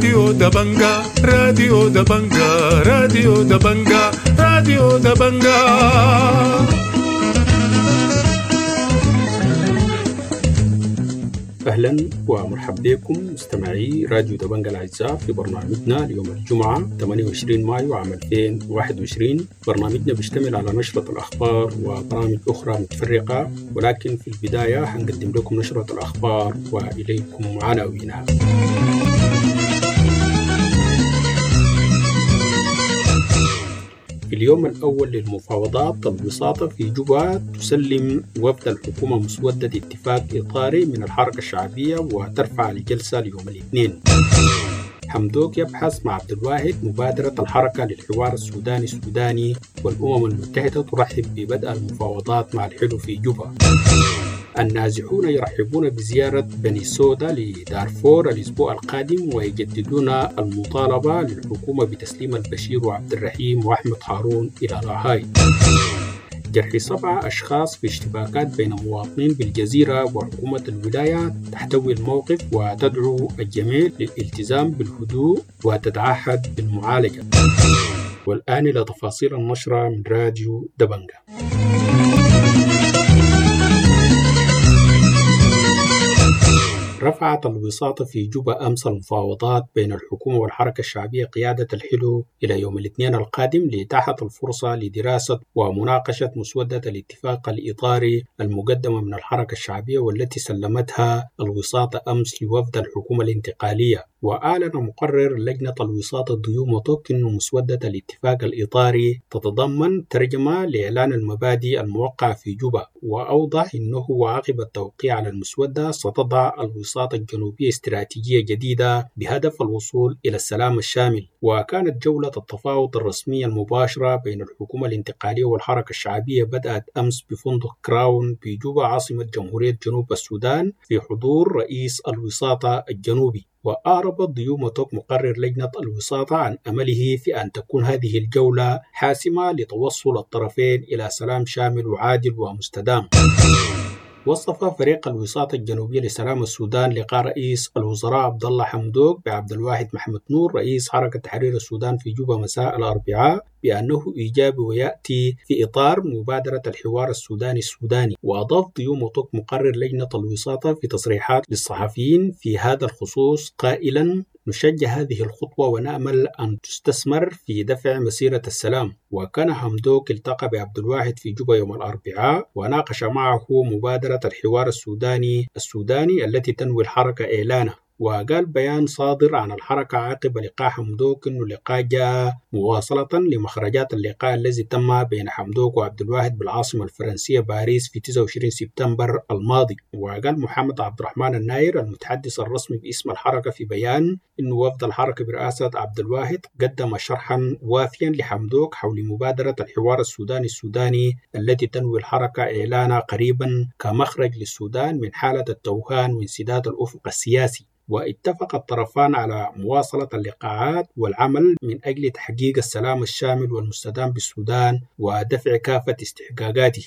راديو دبنجا راديو دبنجا راديو دبنجا راديو دبنجا. أهلا ومرحبا بكم مستمعي راديو دبنجا الأعزاء في برنامجنا اليوم الجمعة 28 مايو عام 2021. برنامجنا بيشتمل على نشرة الأخبار وبرامج أخرى متفرقة، ولكن في البداية هنقدم لكم نشرة الأخبار وإليكم عناوينها. في اليوم الأول للمفاوضات الوساطة في جوبا تسلم وفد الحكومة مسودة اتفاق إطاري من الحركة الشعبية وترفع الجلسة ليوم الاثنين. حمدوك يبحث مع عبد الواحد مبادرة الحركة للحوار السوداني والأمم المتحدة ترحب ببدء المفاوضات مع الحلو في جوبا. النازحون يرحبون بزيارة بني سودا لدارفور الأسبوع القادم ويجددون المطالبة للحكومة بتسليم البشير وعبد الرحيم وأحمد هارون إلى لاهاي. جرح 7 أشخاص في اشتباكات بين مواطنين بالجزيرة وحكومة الولاية تحتوي الموقف وتدعو الجميع للالتزام بالهدوء وتتعهد بالمعالجة. والآن إلى تفاصيل النشرة من راديو دبنجا. رفعت الوساطة في جوبا أمس المفاوضات بين الحكومة والحركة الشعبية قيادة الحلو إلى يوم الاثنين القادم لإتاحة الفرصة لدراسة ومناقشة مسودة الاتفاق الإطاري المقدمة من الحركة الشعبية والتي سلمتها الوساطة أمس لوفد الحكومة الانتقالية. وأعلن مقرر لجنة الوساطة ديوموتوك أن مسودة الاتفاق الإطاري تتضمن ترجمة لإعلان المبادئ الموقع في جوبا، وأوضح أنه عقب التوقيع على المسودة ستضع الوساطة الجنوبية استراتيجية جديدة بهدف الوصول إلى السلام الشامل. وكانت جولة التفاوض الرسمية المباشرة بين الحكومة الانتقالية والحركة الشعبية بدأت أمس بفندق كراون بجوبا عاصمة جمهورية جنوب السودان في حضور رئيس الوساطة الجنوبي. وأعرب ديوموتوك مقرر لجنة الوساطة عن أمله في أن تكون هذه الجولة حاسمة لتوصل الطرفين إلى سلام شامل وعادل ومستدام. وصف فريق الوساطة الجنوبية لسلام السودان لقاء رئيس الوزراء عبد الله حمدوك بعبد الواحد محمد نور رئيس حركة تحرير السودان في جوبا مساء الأربعاء بأنه إيجابي ويأتي في إطار مبادرة الحوار السوداني. وأضاف ديوموتوك مقرر لجنة الوساطة في تصريحات للصحفيين في هذا الخصوص قائلا: نشجع هذه الخطوة ونأمل أن تستثمر في دفع مسيرة السلام. وكان حمدوك التقى بعبد الواحد في جوبا يوم الأربعاء وناقش معه مبادرة الحوار السوداني التي تنوي الحركة إعلانه. وقال بيان صادر عن الحركة عقب لقاء حمدوك أنه اللقاء جاء مواصلة لمخرجات اللقاء الذي تم بين حمدوك وعبد الواحد بالعاصمة الفرنسية باريس في 29 سبتمبر الماضي. وقال محمد عبد الرحمن الناير المتحدث الرسمي باسم الحركة في بيان أنه وفد الحركة برئاسة عبد الواحد قدم شرحا وافيا لحمدوك حول مبادرة الحوار السوداني التي تنوي الحركة إعلانها قريبا كمخرج للسودان من حالة التوهان وانسداد الأفق السياسي. واتفق الطرفان على مواصلة اللقاءات والعمل من أجل تحقيق السلام الشامل والمستدام بالسودان ودفع كافة استحقاقاته.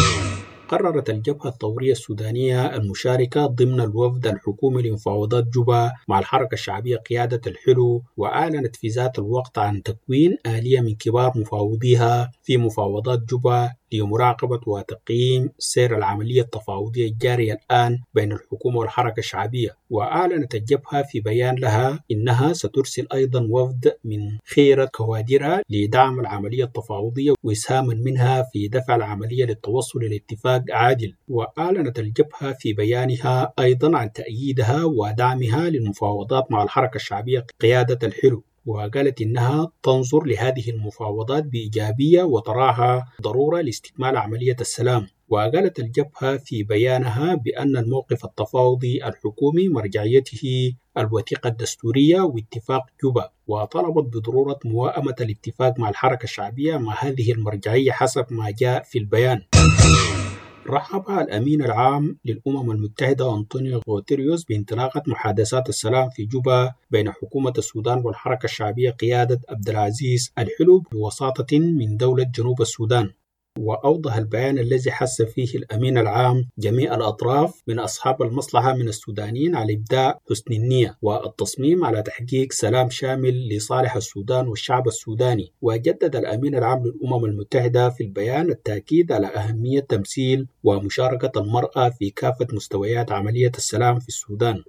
قررت الجبهة الثورية السودانية المشاركة ضمن الوفد الحكومي لمفاوضات جوبا مع الحركة الشعبية قيادة الحلو، وأعلنت في ذات الوقت عن تكوين آلية من كبار مفاوضيها في مفاوضات جوبا لمراقبة وتقييم سير العملية التفاوضية الجارية الآن بين الحكومة والحركة الشعبية. وأعلنت الجبهة في بيان لها إنها سترسل أيضا وفد من خيرة كوادرها لدعم العملية التفاوضية وإسهاما منها في دفع العملية للتوصل إلى اتفاق عادل. وأعلنت الجبهة في بيانها أيضا عن تأييدها ودعمها للمفاوضات مع الحركة الشعبية قيادة الحلو، وقالت إنها تنظر لهذه المفاوضات بإيجابية وتراها ضرورة لاستكمال عملية السلام. وقالت الجبهة في بيانها بأن الموقف التفاوضي الحكومي مرجعيته الوثيقة الدستورية واتفاق جوبا، وطلبت بضرورة موائمة الاتفاق مع الحركة الشعبية مع هذه المرجعية حسب ما جاء في البيان. رحب الأمين العام للأمم المتحدة أنطونيو غوتيريوس بانطلاقة محادثات السلام في جوبا بين حكومة السودان والحركة الشعبية قيادة عبد العزيز الحلو بوساطة من دولة جنوب السودان. وأوضح البيان الذي حث فيه الأمين العام جميع الأطراف من أصحاب المصلحة من السودانيين على إبداء حسن النية والتصميم على تحقيق سلام شامل لصالح السودان والشعب السوداني. وجدد الأمين العام للأمم المتحدة في البيان التأكيد على أهمية تمثيل ومشاركة المرأة في كافة مستويات عملية السلام في السودان.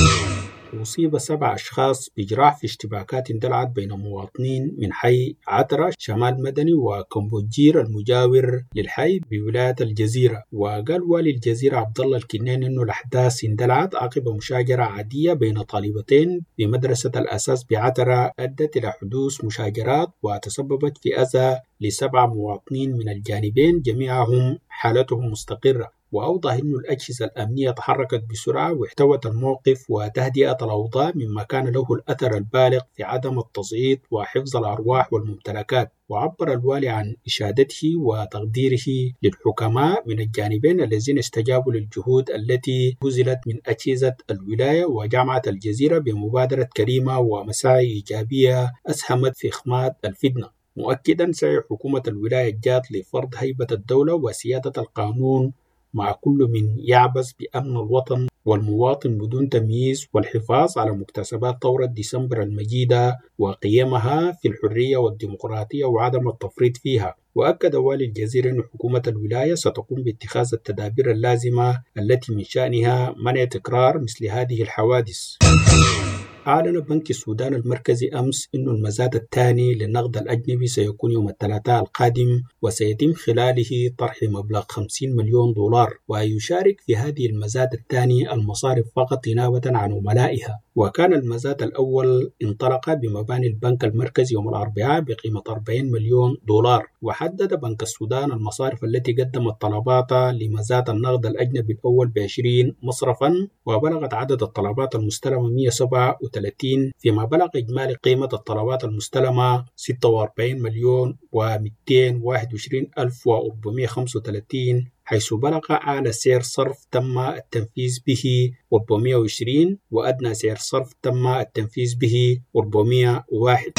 أصيب 7 أشخاص بجراح في اشتباكات اندلعت بين مواطنين من حي عترة شمال مدني وكمبوجير المجاور للحي بولاية الجزيرة. وقال والي الجزيرة عبد الله الكنين إنه الأحداث اندلعت عقب مشاجرة عادية بين طالبتين بمدرسة الأساس بعترة أدت إلى حدوث مشاجرات وتسببت في أذى ل7 مواطنين من الجانبين جميعهم حالتهم مستقرة. وأوضح أن الأجهزة الأمنية تحركت بسرعة واحتوت الموقف وتهدئة الأوضاع مما كان له الأثر البالغ في عدم التصعيد وحفظ الأرواح والممتلكات. وعبر الوالي عن إشادته وتقديره للحكماء من الجانبين الذين استجابوا للجهود التي بذلت من أجهزة الولاية وجامعة الجزيرة بمبادرة كريمة ومساعي إيجابية أسهمت في إخماد الفتنة، مؤكدا سعي حكومة الولاية الجاد لفرض هيبة الدولة وسيادة القانون مع كل من يعبث بأمن الوطن والمواطن بدون تمييز والحفاظ على مكتسبات ثورة ديسمبر المجيدة وقيمها في الحرية والديمقراطية وعدم التفريط فيها. وأكد والي الجزيرة أن حكومة الولاية ستقوم باتخاذ التدابير اللازمة التي من شأنها منع تكرار مثل هذه الحوادث. أعلن بنك السودان المركزي أمس أن المزاد الثاني للنقد الأجنبي سيكون يوم الثلاثاء القادم وسيتم خلاله طرح مبلغ 50 مليون دولار، ويشارك في هذه المزاد الثاني المصارف فقط نيابة عن عملائها. وكان المزاد الأول انطلق بمباني البنك المركزي يوم الأربعاء بقيمة 40 مليون دولار. وحدد بنك السودان المصارف التي قدمت طلباتها لمزاد النقد الأجنبي الأول ب20 مصرفا، وبلغت عدد الطلبات المستلمة 137 فيما بلغ إجمالي قيمة الطلبات المستلمة 46 مليون و221,435 حيث بلغ أعلى سعر صرف تم التنفيذ به 420 وأدنى سعر صرف تم التنفيذ به 401.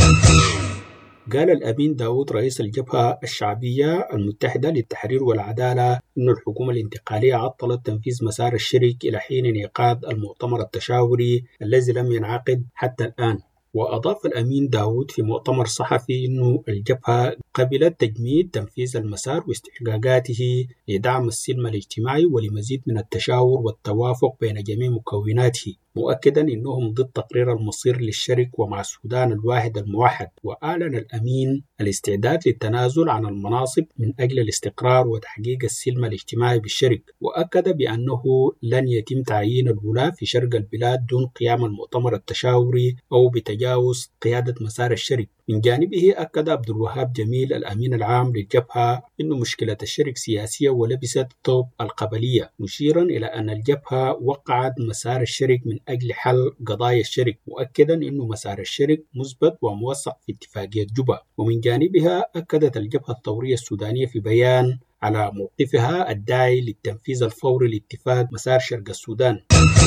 قال الأمين داود رئيس الجبهة الشعبية المتحدة للتحرير والعدالة أن الحكومة الانتقالية عطلت تنفيذ مسار الشرك إلى حين انعقاد المؤتمر التشاوري الذي لم ينعقد حتى الآن. وأضاف الأمين داود في مؤتمر صحفي أن الجبهة قبلت تجميد تنفيذ المسار واستحقاقاته لدعم السلم الاجتماعي ولمزيد من التشاور والتوافق بين جميع مكوناته، مؤكدا أنهم ضد تقرير المصير للشرك ومع السودان الواحد الموحد. وأعلن الأمين الاستعداد للتنازل عن المناصب من أجل الاستقرار وتحقيق السلم الاجتماعي بالشرك، وأكد بأنه لن يتم تعيين الولاة في شرق البلاد دون قيام المؤتمر التشاوري أو بتجاوز قيادة مسار الشرك. من جانبه أكد عبد الوهاب جميل الأمين العام للجبهة أن مشكلة الشرك سياسية ولبست ثوب القبلية، مشيرا إلى أن الجبهة وقعت مسار الشرك من أجل حل قضايا الشرك، مؤكدا أن مسار الشرك مثبت وموثق في اتفاقية جوبا. ومن جانبها أكدت الجبهة الثورية السودانية في بيان على موقفها الداعي للتنفيذ الفوري لاتفاق مسار شرق السودان.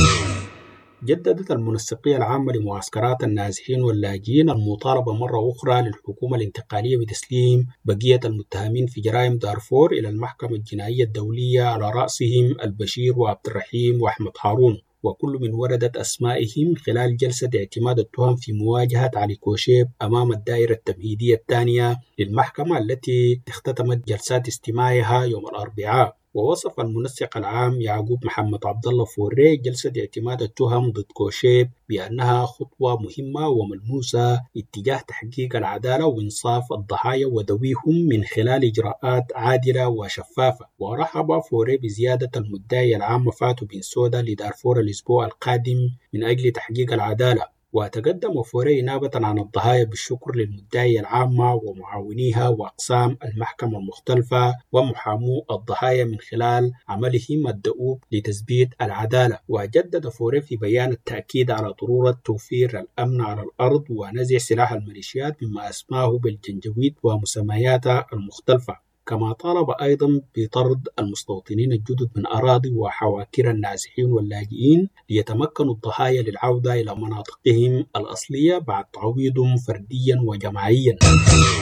جددت المنسقية العامة لمعسكرات النازحين واللاجئين المطالبة مرة أخرى للحكومة الانتقالية بتسليم بقية المتهمين في جرائم دارفور إلى المحكمة الجنائية الدولية على رأسهم البشير وعبد الرحيم وأحمد هارون، وكل من وردت أسمائهم خلال جلسة اعتماد التهم في مواجهة علي كوشيب أمام الدائرة التمهيدية الثانية للمحكمة التي اختتمت جلسات استماعها يوم الأربعاء. ووصف المنسق العام يعقوب محمد عبد الله فوري جلسة اعتماد التهم ضد كوشيب بأنها خطوة مهمة وملموسة اتجاه تحقيق العدالة وإنصاف الضحايا وذويهم من خلال إجراءات عادلة وشفافة. ورحب فوري بزيادة المدعي العام فاتو بنسودا لدارفور الأسبوع القادم من أجل تحقيق العدالة. وتقدم فوري نابة عن الضحايا بالشكر للمدعية العامة ومعاونيها وأقسام المحكمة المختلفة ومحامو الضحايا من خلال عملهم الدؤوب لتثبيت العدالة. وجدد فوري في بيان التأكيد على ضرورة توفير الأمن على الأرض ونزع سلاح الميليشيات مما أسماه بالجنجويد ومسمياتها المختلفة. كما طالب أيضا بطرد المستوطنين الجدد من أراضي وحواكر النازحين واللاجئين ليتمكنوا الضحايا للعودة إلى مناطقهم الأصلية بعد تعويضهم فرديا وجماعيا.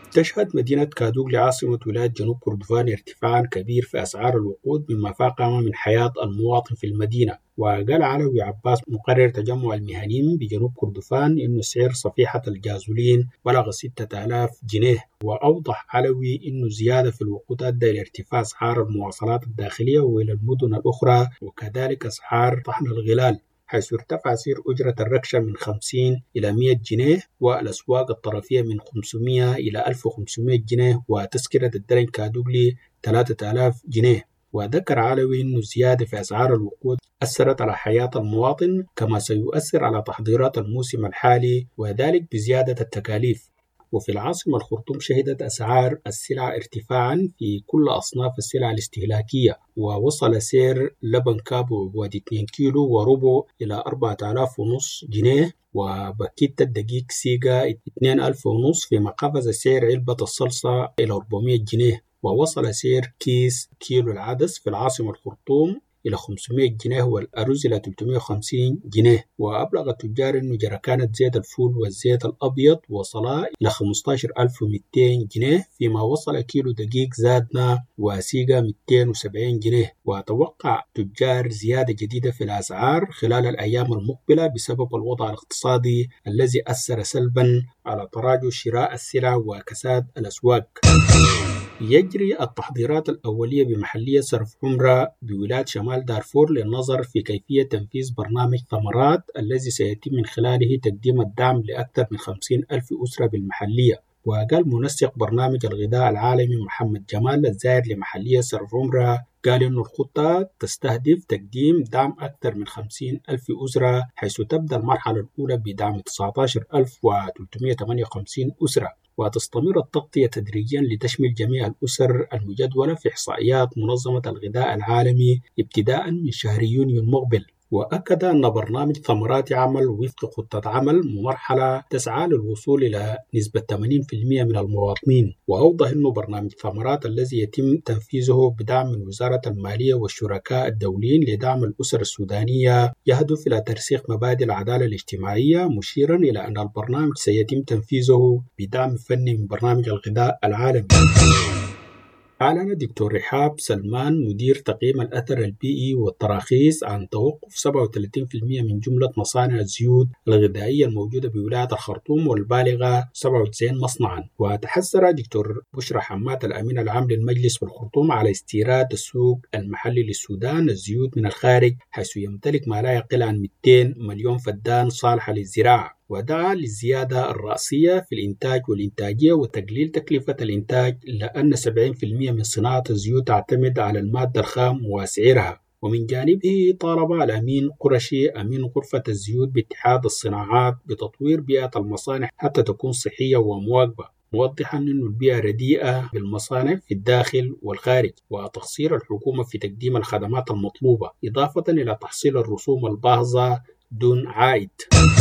تشهد مدينة كادوغلي عاصمة ولاية جنوب كردفان ارتفاعا كبير في أسعار الوقود مما فاقم من حياة المواطن في المدينة. وقال علوي عباس مقرر تجمع المهنيين بجنوب كردفان إنه سعر صفيحة الجازولين بلغ 6000 جنيه. وأوضح علوي إنه زيادة في الوقود أدى إلى ارتفاع أسعار المواصلات الداخلية وإلى المدن الأخرى وكذلك أسعار طحن الغلال، حيث ارتفع سعر أجرة الركشة من 50 إلى 100 جنيه والأسواق الطرفية من 500 إلى 1500 جنيه وتذكرة الدرن كادوغلي 3000 جنيه. وذكر علوي أن الزيادة في أسعار الوقود أثرت على حياة المواطن كما سيؤثر على تحضيرات الموسم الحالي وذلك بزيادة التكاليف. وفي العاصمة الخرطوم شهدت أسعار السلع ارتفاعا في كل أصناف السلع الاستهلاكية، ووصل سعر لبن كابو عبوة 2 كيلو وربع إلى 4500 جنيه، وبكيت الدقيق سيجا 2500، فيما قفز سعر علبة الصلصة إلى 400 جنيه، ووصل سعر كيس كيلو العدس في العاصمة الخرطوم إلى 500 جنيه والأرز إلى 350 جنيه. وأبلغ التجار أن جركانة زيت الفول والزيت الأبيض وصلا إلى 15200 جنيه، فيما وصل كيلو دقيق زادنا وسيقة 270 جنيه. وتوقع تجار زيادة جديدة في الأسعار خلال الأيام المقبلة بسبب الوضع الاقتصادي الذي أثر سلبا على تراجع شراء السلع وكساد الأسواق. يجري التحضيرات الأولية بمحلية صرف عمرة بولاية شمال دارفور للنظر في كيفية تنفيذ برنامج ثمرات الذي سيتم من خلاله تقديم الدعم لأكثر من 50,000 أسرة بالمحلية. وقال منسق برنامج الغذاء العالمي محمد جمال الزائر لمحلية صرف عمرة قال إنه الخطة تستهدف تقديم دعم أكثر من 50,000 أسرة، حيث تبدأ المرحلة الأولى بدعم 19,358 أسرة، وتستمر التغطية تدريجيا لتشمل جميع الأسر المجدولة في إحصائيات منظمة الغذاء العالمي ابتداء من شهر يونيو المقبل. وأكد أن برنامج ثمرات يعمل وفق خطة عمل ممرحلة تسعى للوصول إلى نسبة 80% من المواطنين. وأوضح أن برنامج ثمرات الذي يتم تنفيذه بدعم من وزارة المالية والشركاء الدوليين لدعم الأسر السودانية يهدف إلى ترسيخ مبادئ العدالة الاجتماعية، مشيرا إلى أن البرنامج سيتم تنفيذه بدعم فني من برنامج الغذاء العالمي. أعلن دكتور رحاب سلمان مدير تقييم الأثر البيئي والتراخيص عن توقف 37% من جملة مصانع الزيوت الغذائية الموجودة بولاية الخرطوم والبالغة 97 مصنعا. وتحسر دكتور بشرى حماد الأمين العام للمجلس في الخرطوم على استيراد السوق المحلي للسودان الزيوت من الخارج، حيث يمتلك ما لا يقل عن 200 مليون فدان صالحة للزراعة. ودعا للزيادة الرأسية في الإنتاج والإنتاجية وتقليل تكلفة الإنتاج، لأن 70% من صناعة الزيوت تعتمد على المادة الخام وسعرها. ومن جانبه طالب الأمين قرشي أمين غرفة الزيوت باتحاد الصناعات بتطوير بيئة المصانع حتى تكون صحية ومواكبة، موضحا أن البيئة رديئة بالمصانع في الداخل والخارج، وتقصير الحكومة في تقديم الخدمات المطلوبة، إضافة إلى تحصيل الرسوم الباهظة دون عائد.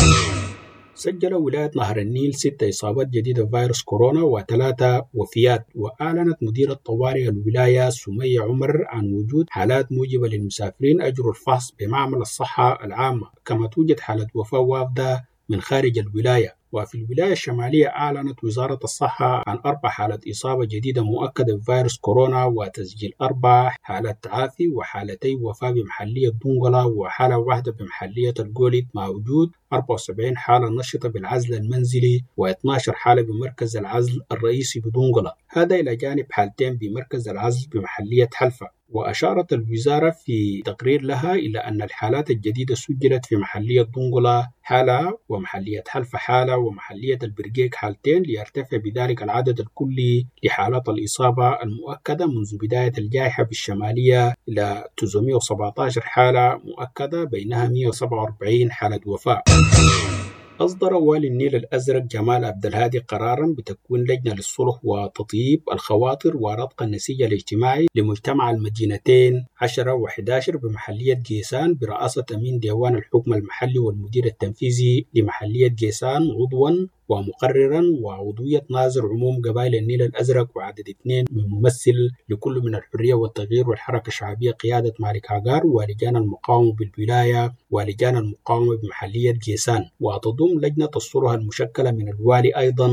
سجل ولاية نهر النيل 6 إصابات جديدة بفيروس كورونا و3 وفيات. وأعلنت مديرة طوارئ الولاية سمية عمر عن وجود حالات موجبة للمسافرين أجروا الفحص بمعمل الصحة العامة، كما توجد حالة وفاة وافدة من خارج الولاية. وفي الولاية الشمالية أعلنت وزارة الصحة عن 4 حالات إصابة جديدة مؤكدة بفيروس كورونا وتسجيل 4 حالات تعافي وحالتي وفاة بمحلية دونغلا وحالة واحدة بمحلية الجوليد، مع وجود 74 حالة نشطة بالعزل المنزلي و12 حالة بمركز العزل الرئيسي بدونغلا، هذا إلى جانب حالتين بمركز العزل بمحلية حلفة. وأشارت الوزارة في تقرير لها إلى أن الحالات الجديدة سجلت في محلية دونغلا حالة ومحلية حلفة حالة ومحلية البرقيق حالتين، ليرتفع بذلك العدد الكلي لحالات الإصابة المؤكدة منذ بداية الجائحة بالشمالية إلى 917 حالة مؤكدة، بينها 147 حالة وفاة. أصدر والي النيل الأزرق جمال عبد الهادي قراراً بتكوين لجنة للصلح وتطيب الخواطر وربط النسيج الاجتماعي لمجتمع المدينتين 10 و11 بمحلية جيسان برئاسة أمين ديوان الحكم المحلي والمدير التنفيذي لمحلية جيسان عضواً ومقرراً وعضوية ناظر عموم قبائل النيل الأزرق وعدد 2 من ممثل لكل من الحرية والتغيير والحركة الشعبية قيادة مالك عقار ولجان المقاومة بالولاية ولجان المقاومة بمحلية جيسان. وتضم لجنة الصلح المشكلة من الوالي أيضاً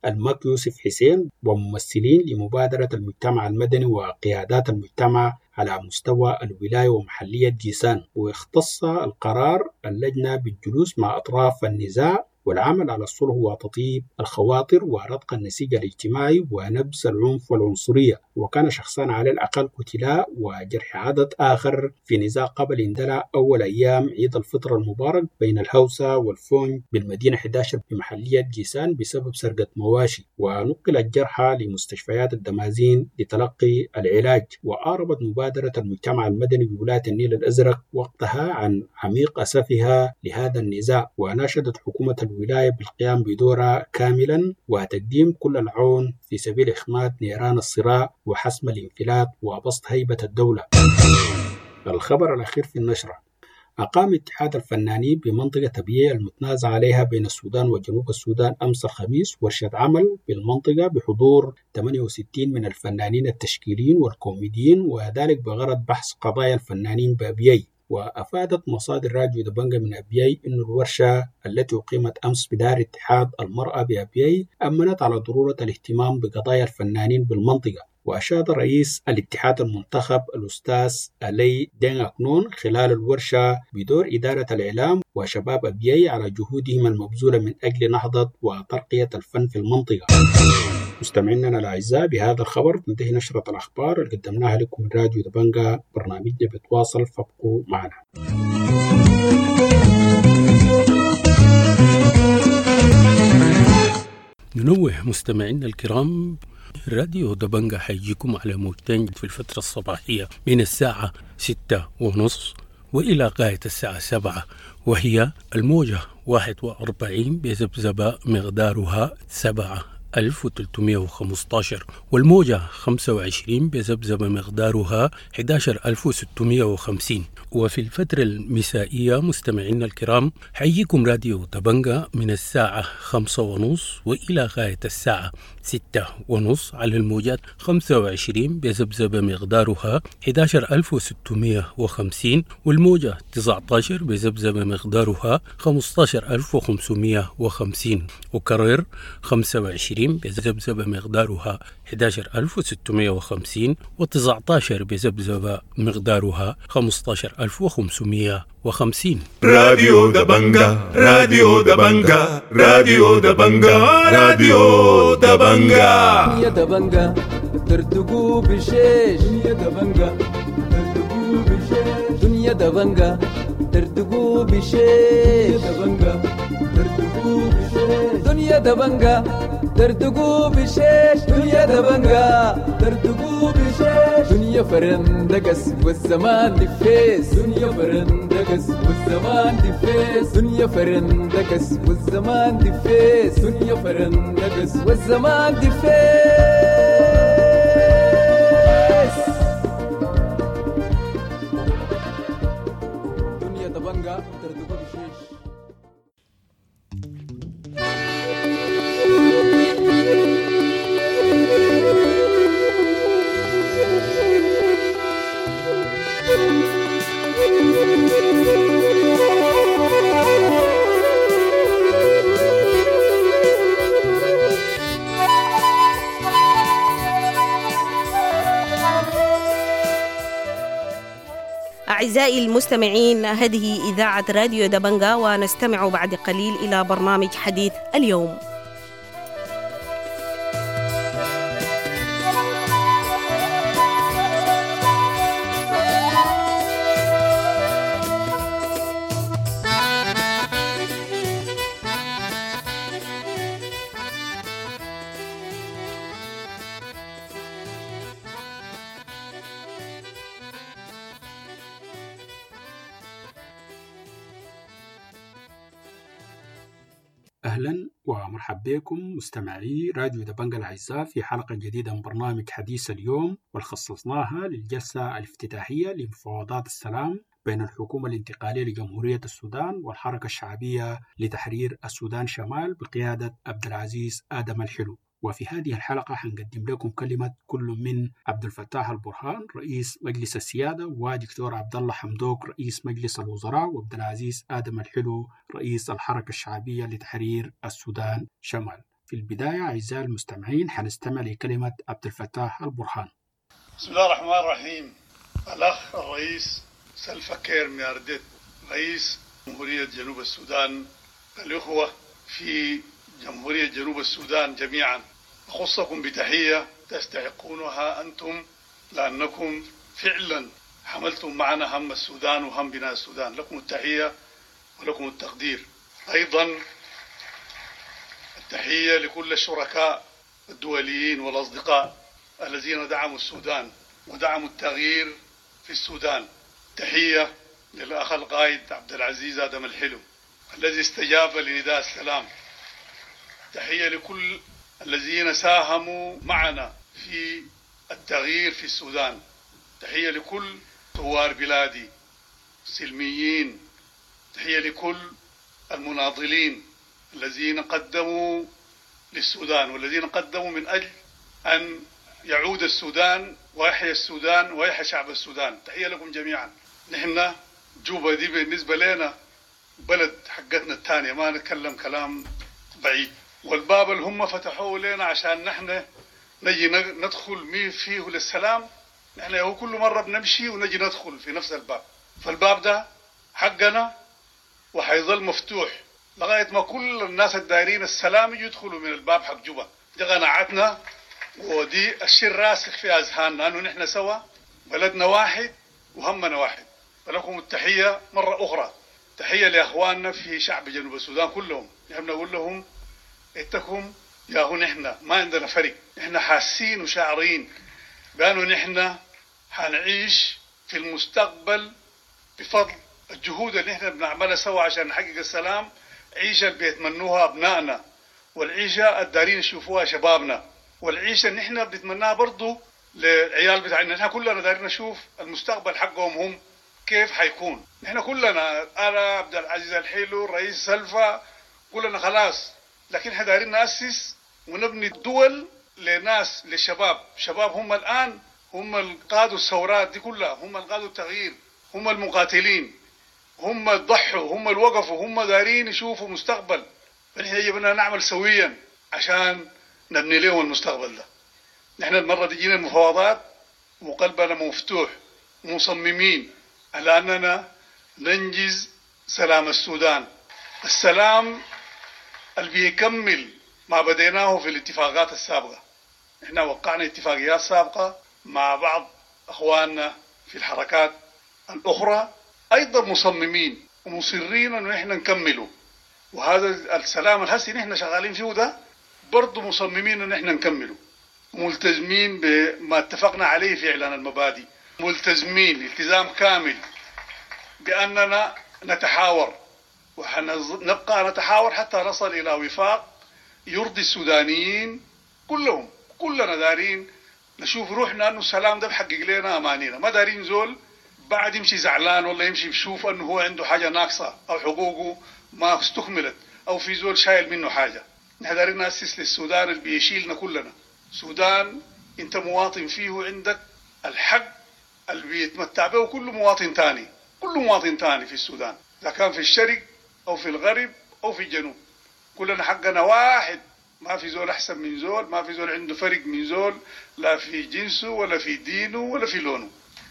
المك يوسف حسين وممثلين لمبادرة المجتمع المدني وقيادات المجتمع على مستوى الولاية ومحلية جيسان، واختص القرار اللجنة بالجلوس مع أطراف النزاع والعمل على الصلح وتطيب الخواطر ورتق النسيج الاجتماعي ونبذ العنف والعنصرية. وكان شخصان على الأقل قتلا وجرح عدد آخر في نزاع قبل اندلع أول أيام عيد الفطر المبارك بين الهوسة والفونج بالمدينة 11 بمحلية جيسان بسبب سرقة مواشي، ونقل الجرحى لمستشفيات الدمازين لتلقي العلاج. وأعربت مبادرة المجتمع المدني بولاية النيل الأزرق وقتها عن عميق أسفها لهذا النزاع، وناشدت حكومة الولاية بالقيام بدورها كاملا وتقديم كل العون في سبيل إخماد نيران الصراع وحسم الانفلات وبسط هيبة الدولة. الخبر الأخير في النشرة: أقام اتحاد الفنانين بمنطقة أبيي المتنازع عليها بين السودان وجنوب السودان أمس الخميس ورشة عمل بالمنطقة بحضور 68 من الفنانين التشكيليين والكوميديين، وذلك بغرض بحث قضايا الفنانين بأبيي. وأفادت مصادر راديو دبنجة من أبيي أن الورشة التي أقيمت أمس بدار اتحاد المرأة بأبيي أمنت على ضرورة الاهتمام بقضايا الفنانين بالمنطقة. وأشاد رئيس الاتحاد المنتخب الأستاذ علي دين أكنون خلال الورشة بدور إدارة الإعلام وشباب أبيي على جهودهم المبذولة من أجل نهضة وترقية الفن في المنطقة. مستمعينا الأعزاء، بهذا الخبر تنتهي نشرة الأخبار اللي قدمناها لكم من راديو دبنجة. برنامجنا بتواصل، فابقوا معنا. ننوه مستمعينا الكرام، راديو دبنجة حيجيكم على موجتين في الفترة الصباحية من الساعة 6:30 وإلى غاية الساعة 7، وهي الموجة 41 بذبذبة مقدارها 7315، والموجة 25 بذبذبة مقدارها 11650. وفي الفترة المسائية مستمعينا الكرام حييكم راديو دبنجة من الساعة 5:30 وإلى غاية الساعة 6:30 على الموجات 25 بذبذبة مقدارها 11650، والموجة 19 بذبذبة مقدارها 15550، وكرر 25 بذبذبة مقدارها 11650 و19 بذبذبة مقدارها 15550. راديو دبنجة، راديو دبنجة، راديو دبنجة، راديو دبنجة. دنيا دبنجة ترتقو بشيش، دنيا دبنجة ترتقو بشيش، دنيا دبنجة ترتقو بشيش، دنيا دبنجة ترتقو بشيش، دنيا دبنجة ترتقو بشيش، دنيا فرندقس والزمان دفيس، دنيا فرندقس والزمان دفيس، دنيا فرندقس والزمان دفيس، دنيا فرندقس والزمان دفيس، دنيا دبنجة ترتقو بشيش. أعزائي المستمعين، هذه إذاعة راديو دبنجة، ونستمع بعد قليل إلى برنامج حديث اليوم. أهلا ومرحبا بكم مستمعي راديو دبنجة الأعزاء في حلقة جديدة من برنامج حديث اليوم، والخصصناها للجلسة الافتتاحية لمفاوضات السلام بين الحكومة الانتقالية لجمهورية السودان والحركة الشعبية لتحرير السودان شمال بقيادة عبد العزيز آدم الحلو. وفي هذه الحلقة حنقدم لكم كلمة كل من عبد الفتاح البرهان رئيس مجلس السيادة، ودكتور عبد الله حمدوك رئيس مجلس الوزراء، وعبد العزيز آدم الحلو رئيس الحركة الشعبية لتحرير السودان شمال. في البداية أعزائي المستمعين حنستمع لكلمة عبد الفتاح البرهان. بسم الله الرحمن الرحيم. الأخ الرئيس سلفا كير ميارديت رئيس جمهورية جنوب السودان، الإخوة في جمهورية جنوب السودان جميعا، أخصكم بتحية تستحقونها أنتم لأنكم فعلا حملتم معنا هم السودان وهم بناء السودان. لكم التحية ولكم التقدير. أيضا التحية لكل الشركاء الدوليين والأصدقاء الذين دعموا السودان ودعموا التغيير في السودان. تحية للأخ القائد عبد العزيز آدم الحلو الذي استجاب لنداء السلام. تحية لكل الذين ساهموا معنا في التغيير في السودان. تحية لكل ثوار بلادي سلميين. تحية لكل المناضلين الذين قدموا للسودان والذين قدموا من أجل أن يعود السودان ويحيى السودان ويحيى شعب السودان. تحية لكم جميعا. نحن جوبا دي بالنسبة لنا بلد حقتنا الثانية، ما نتكلم كلام بعيد، والباب اللي هم فتحوه لنا عشان نحن نجي ندخل فيه للسلام. نحن هو كل مرة بنمشي ونجي ندخل في نفس الباب، فالباب ده حقنا وحيظل مفتوح لغاية ما كل الناس الدايرين السلام يجوا يدخلوا من الباب حق جوبا. دي قناعتنا ودي الشيء راسخ في أذهاننا أنه نحن سوا بلدنا واحد وهمنا واحد. ولكم التحية مرة أخرى. تحية لأخواننا في شعب جنوب السودان كلهم. نحن نقول لهم إتكم يا هو نحن ما عندنا فرق، نحن حاسين وشاعرين بأنه نحن حنعيش في المستقبل بفضل الجهود اللي نحن بنعملها سوا عشان نحقق السلام. عيشة اللي بيتمنوها أبنائنا، والعيشة الدارين يشوفوها شبابنا، والعيشة اللي نحن بنتمناها برضو للعيال بتاعنا. نحن كلنا دارين نشوف المستقبل حقهم هم كيف حيكون. نحن كلنا أنا عبد العزيز الحلو رئيس سلفا كلنا خلاص، لكن احنا دارين نأسس ونبني الدول لناس للشباب. شباب هم الآن هم القادوا الثورات دي كلها، هم القادوا التغيير، هم المقاتلين، هم الضحوا، هم الوقفوا، هم دارين يشوفوا مستقبل. فنحن يجب أن نعمل سويا عشان نبني لهم المستقبل ده. نحن المرة دي جينا المفاوضات وقلبنا مفتوح ومصممين على أننا ننجز سلام السودان، السلام اللي بيكمل ما بديناه في الاتفاقات السابقة. احنا وقعنا اتفاقيات سابقة مع بعض أخواننا في الحركات الأخرى، أيضا مصممين ومصرين أنه احنا نكمله. وهذا السلام الهسي نحن شغالين فيه ده برضو مصممين أن احنا نكمله، ملتزمين بما اتفقنا عليه في إعلان المبادئ، ملتزمين التزام كامل بأننا نتحاور ونبقى نتحاور حتى نصل إلى وفاق يرضي السودانيين كلهم. كلنا دارين نشوف روحنا أنه السلام ده بحقق لنا أمانينا، ما دارين زول بعد يمشي زعلان ولا يمشي بشوف أنه هو عنده حاجة ناقصة أو حقوقه ما استكملت أو في زول شايل منه حاجة. نحن دارين نأسس للسودان اللي بيشيلنا كلنا. سودان أنت مواطن فيه عندك الحق اللي بيتمتع به كل مواطن تاني، كل مواطن تاني في السودان، إذا كان في الشرق أو في الغرب أو في الجنوب، كلنا حقنا واحد. ما في زول أحسن من زول، ما في زول عنده فرق من زول، لا في جنسه ولا في دينه ولا في لونه.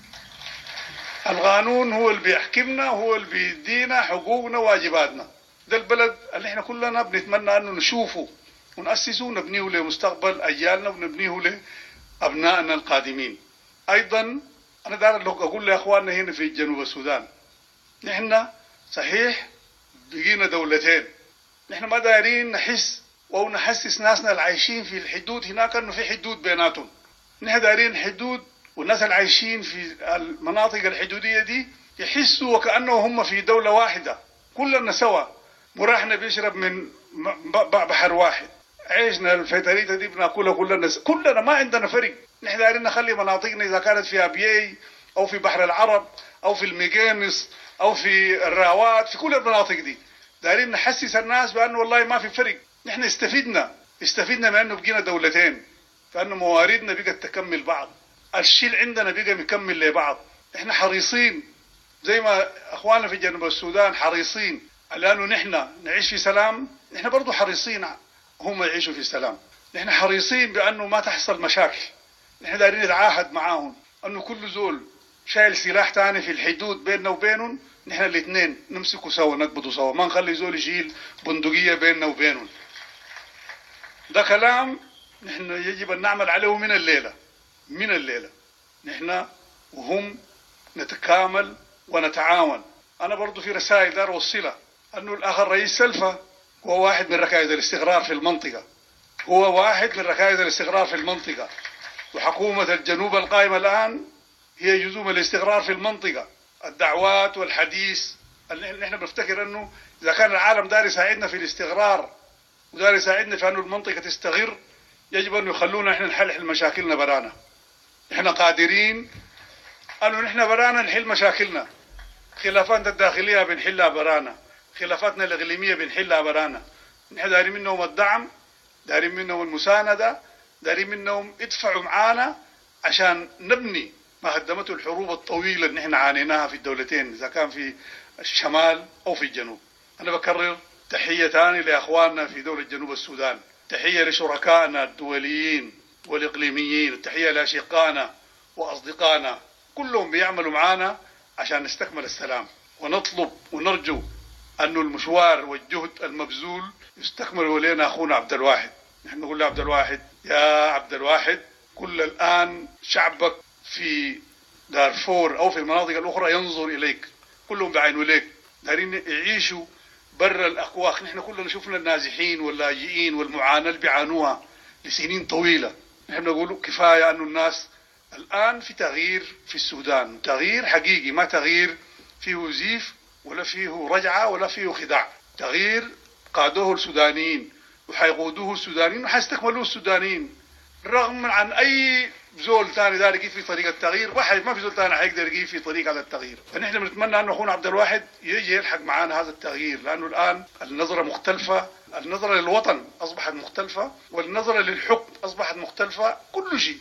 القانون هو اللي بيحكمنا، هو اللي بيدينا حقوقنا واجباتنا. ده البلد اللي احنا كلنا بنتمنى أنه نشوفه ونأسسه ونبنيه لمستقبل أجيالنا ونبنيه لأبنائنا القادمين. أيضا أنا دار أقول لأخواننا هنا في جنوب السودان، نحن صحيح بقينا دولتين، نحن ما دارين نحس أو نحسس ناسنا العايشين في الحدود هناك أنه في حدود بيناتهم. نحن دارين حدود، والناس العايشين في المناطق الحدودية دي يحسوا وكأنه هم في دولة واحدة، كلنا سوا، مراحنا بيشرب من بحر واحد، عيشنا الفيتريتا دي بناكلها كلنا ما عندنا فرق. نحن دارين نخلي مناطقنا إذا كانت في أبيي أو في بحر العرب أو في الميجانس أو في الراوات، في كل المناطق دي دارين نحسس الناس بأنه والله ما في فرق. نحن استفدنا من أنه بقينا دولتين، فأنه مواردنا بقت تكمل بعض، الشيء عندنا بقى مكمل لبعض. احنا حريصين زي ما أخواننا في جنوب السودان حريصين على أنه نحن نعيش في سلام، نحن برضو حريصين وهم يعيشوا في سلام. نحن حريصين بأنه ما تحصل مشاكل. نحن دايرين نتعاهد معاهم أنه كل زول شايل سلاح تاني في الحدود بيننا وبينهم، نحن الاثنين نمسكوا سوا نقبضوا سوا، ما نخلي زول يشيل بندقية بيننا وبينهم. ده كلام نحن يجب أن نعمل عليه من الليلة. نحن وهم نتكامل ونتعاون. أنا برضو في رسائل دار وصلة أنه الأخ الرئيس سلفا هو واحد من ركائز الاستقرار في المنطقة، وحكومة الجنوب القائمة الآن هي جزء من الاستقرار في المنطقة. الدعوات والحديث نحن بنفتكر أنه إذا كان العالم دار يساعدنا في الاستقرار ودار يساعدنا في أنه المنطقة تستقر، يجب أن يخلونا نحن نحل مشاكلنا برانا. نحن قادرين أنه نحن برانا نحل مشاكلنا. خلافاتنا الداخلية بنحلها برانا، خلافاتنا الإقليمية بنحلها برانا. نحن دارين منهم الدعم، دارين منهم المساندة، دارين منهم ادفعوا معانا عشان نبني ما هدمته الحروب الطويلة اللي نحن عانيناها في الدولتين، إذا كان في الشمال أو في الجنوب. أنا بكرر تحية تاني لأخواننا في دولة جنوب السودان، تحية لشركائنا الدوليين والإقليميين، التحية لأشقائنا وأصدقائنا كلهم بيعملوا معانا عشان نستكمل السلام، ونطلب ونرجو أنه المشوار والجهد المبذول يستكمل. ولينا أخونا عبد الواحد، نحن نقول لعبد الواحد يا عبد الواحد، كل الآن شعبك في دارفور أو في المناطق الأخرى ينظر إليك، كلهم بعينوا ليك، دارين يعيشوا برا الأكواخ. نحن كلنا شفنا النازحين واللاجئين والمعاناة اللي بيعانوها لسنين طويلة. نحن نقول كفاية أنه الناس الآن في تغيير في السودان، تغيير حقيقي، ما تغيير فيه زيف ولا فيه رجعة ولا فيه خداع. تغيير قادوه السودانيين وحيقودوه السودانيين وحيستكملوه السودانيين، رغم عن أي زول ثاني داري يجي في طريق التغيير. ما في زول ثاني حيقدر يجي في طريق هذا التغيير. فنحن بنتمنى أن أخونا عبد الواحد يجي يلحق معانا هذا التغيير، لأنه الآن النظرة مختلفة، النظرة للوطن أصبحت مختلفة، والنظرة للحكم أصبحت مختلفة. كل شيء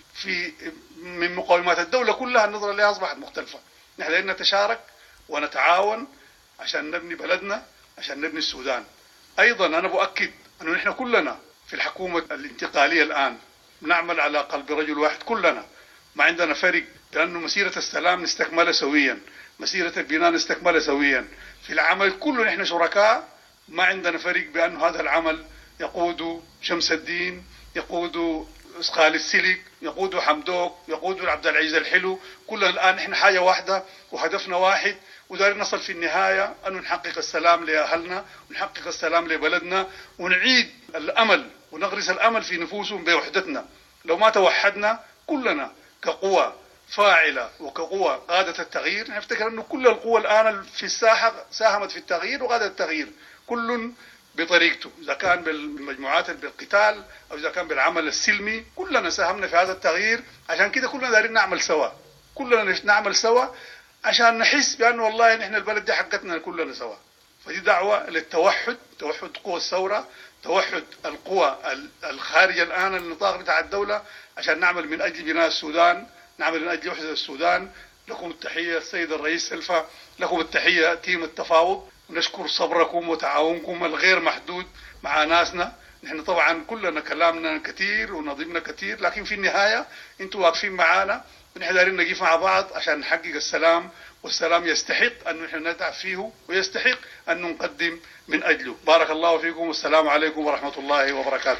من مقومات الدولة كلها النظرة لها أصبحت مختلفة. نحن لازم نتشارك ونتعاون عشان نبني بلدنا، عشان نبني السودان. أيضا أنا بؤكد أنه نحن كلنا في الحكومة الانتقالية الآن نعمل على قلب رجل واحد، كلنا ما عندنا فرق، لأنه مسيرة السلام نستكملها سويا، مسيرة البناء نستكملها سويا. في العمل كله نحن شركاء، ما عندنا فرق بأنه هذا العمل يقود شمس الدين، يقود خالد السلك، يقود حمدوك، يقود عبد العزيز الحلو. كلنا الآن نحن حاجة واحدة وهدفنا واحد، ودارين نصل في النهاية أنه نحقق السلام لأهلنا ونحقق السلام لبلدنا، ونعيد الأمل ونغرس الأمل في نفوسهم بوحدتنا. لو ما توحدنا كلنا كقوة فاعلة وكقوة قادة التغيير، نفتكر أنه كل القوى الآن في الساحة ساهمت في التغيير وقادة التغيير، كل بطريقته، إذا كان بالمجموعات بالقتال أو إذا كان بالعمل السلمي، كلنا ساهمنا في هذا التغيير. عشان كده كلنا دارين نعمل سوا، كلنا نعمل سوا عشان نحس بأنه والله نحن البلد دي حقتنا كلنا سوا. فدي دعوة للتوحد، توحد قوى الثورة، توحد القوى الخارجة الآن النطاق بتاع الدولة، عشان نعمل من أجل بناء السودان، نعمل من أجل وحدة السودان. لكم التحية السيد الرئيس سلفا، لكم التحية تيم التفاوض، ونشكر صبركم وتعاونكم الغير محدود مع ناسنا. نحن طبعا كلنا كلامنا كثير ونظمنا كثير، لكن في النهاية انتم واقفين معانا، ونحن دايرين نقف مع بعض عشان نحقق السلام، والسلام يستحق أن نحن نتعب فيه ويستحق أن نقدم من أجله. بارك الله فيكم، والسلام عليكم ورحمة الله وبركاته.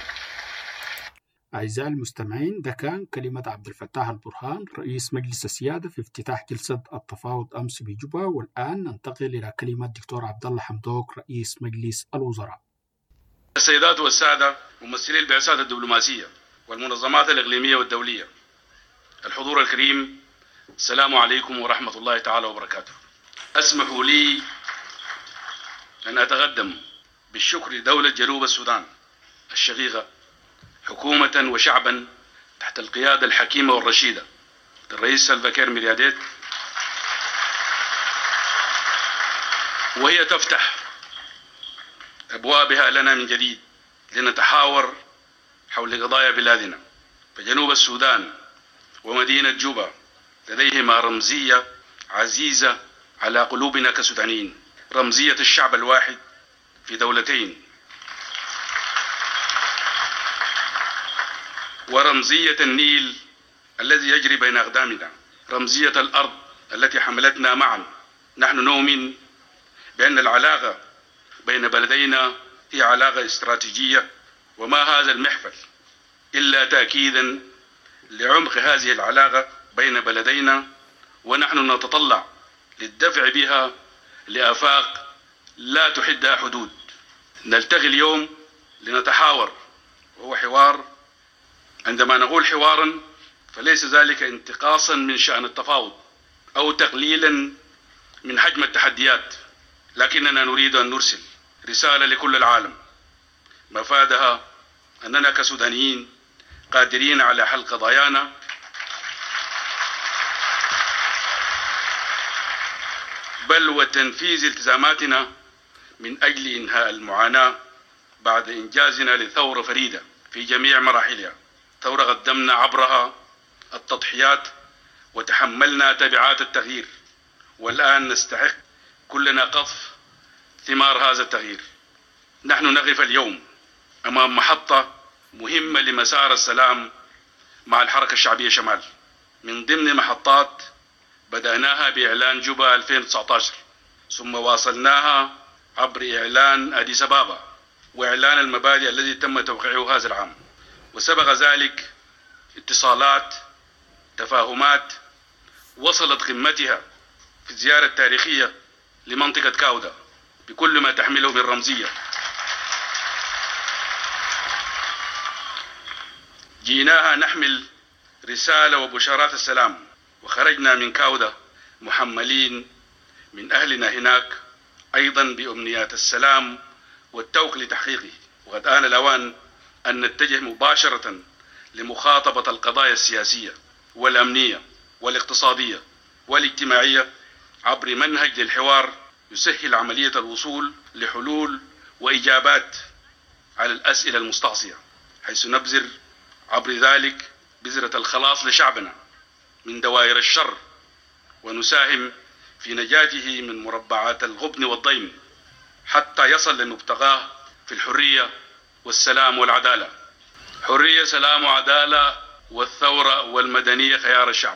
أعزائي المستمعين، ده كان كلمة عبد الفتاح البرهان رئيس مجلس السيادة في افتتاح جلسة التفاوض أمس بجوبا. والآن ننتقل إلى كلمة الدكتور عبد الله حمدوك رئيس مجلس الوزراء. السيدات والسادة ممثلي البعثات الدبلوماسية والمنظمات الإقليمية والدولية، الحضور الكريم، السلام عليكم ورحمة الله تعالى وبركاته. أسمحوا لي أن أتقدم بالشكر لدولة جنوب السودان الشقيقة حكومة وشعبا تحت القيادة الحكيمة والرشيدة للرئيس سلفا كير ميرياديت، وهي تفتح أبوابها لنا من جديد لنتحاور حول قضايا بلادنا. فجنوب السودان ومدينة جوبا لديهما رمزية عزيزة على قلوبنا كسودانيين، رمزية الشعب الواحد في دولتين ورمزية النيل الذي يجري بين أقدامنا، رمزية الأرض التي حملتنا معا. نحن نؤمن بأن العلاقة بين بلدينا هي علاقة استراتيجية، وما هذا المحفل إلا تأكيدا لعمق هذه العلاقة بين بلدينا، ونحن نتطلع للدفع بها لآفاق لا تحدها حدود. نلتقي اليوم لنتحاور، وهو حوار. عندما نقول حوارا فليس ذلك انتقاصا من شأن التفاوض أو تقليلا من حجم التحديات، لكننا نريد أن نرسل رسالة لكل العالم مفادها أننا كسودانيين قادرين على حل قضايانا بل وتنفيذ التزاماتنا من أجل إنهاء المعاناة بعد إنجازنا لثورة فريدة في جميع مراحلها، ثورة قدمنا عبرها التضحيات وتحملنا تبعات التغيير، والآن نستحق كلنا قطف ثمار هذا التغيير. نحن نقف اليوم أمام محطة مهمة لمسار السلام مع الحركة الشعبية شمال، من ضمن محطات بدأناها بإعلان جوبا 2019، ثم واصلناها عبر إعلان أديس أبابا وإعلان المبادئ الذي تم توقيعه هذا العام، وسبق ذلك اتصالات تفاهمات وصلت قمتها في الزيارة التاريخية لمنطقة كاودا بكل ما تحمله من رمزية. جيناها نحمل رسالة وبشارات السلام، وخرجنا من كاودا محملين من أهلنا هناك أيضا بأمنيات السلام والتوق لتحقيقه. وقد آن الأوان أن نتجه مباشرة لمخاطبة القضايا السياسية والأمنية والاقتصادية والاجتماعية عبر منهج للحوار يسهل عملية الوصول لحلول وإجابات على الأسئلة المستعصية، حيث نبذر عبر ذلك بذرة الخلاص لشعبنا من دوائر الشر، ونساهم في نجاته من مربعات الغبن والضيم حتى يصل لمبتغاه في الحرية والسلام والعدالة. حرية، سلام وعدالة، والثورة والمدنية خيار الشعب.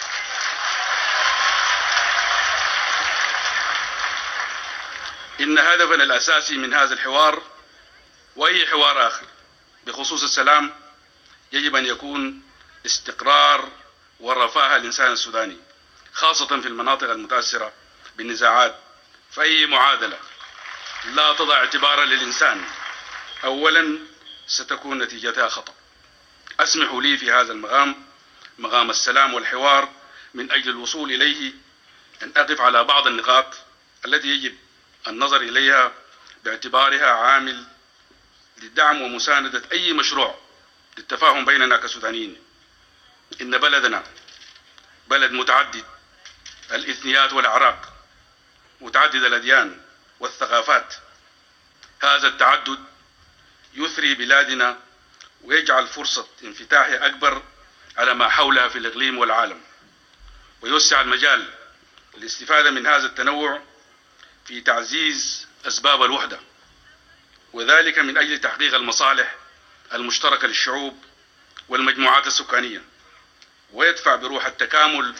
إن هدفنا الأساسي من هذا الحوار وأي حوار آخر بخصوص السلام يجب أن يكون استقرار ورفاه الإنسان السوداني، خاصة في المناطق المتأثرة بالنزاعات. فأي معادلة لا تضع اعتبارا للإنسان أولا ستكون نتيجتها خطأ. أسمحوا لي في هذا مقام السلام والحوار من أجل الوصول إليه أن أقف على بعض النقاط التي يجب النظر إليها باعتبارها عامل لدعم ومساندة أي مشروع للتفاهم بيننا كسودانيين. إن بلدنا بلد متعدد الإثنيات والأعراق، متعدد الأديان والثقافات. هذا التعدد يثري بلادنا ويجعل فرصة انفتاحها أكبر على ما حولها في الإقليم والعالم، ويوسع المجال للاستفادة من هذا التنوع في تعزيز أسباب الوحدة، وذلك من أجل تحقيق المصالح المشتركة للشعوب والمجموعات السكانية، ويدفع بروح التكامل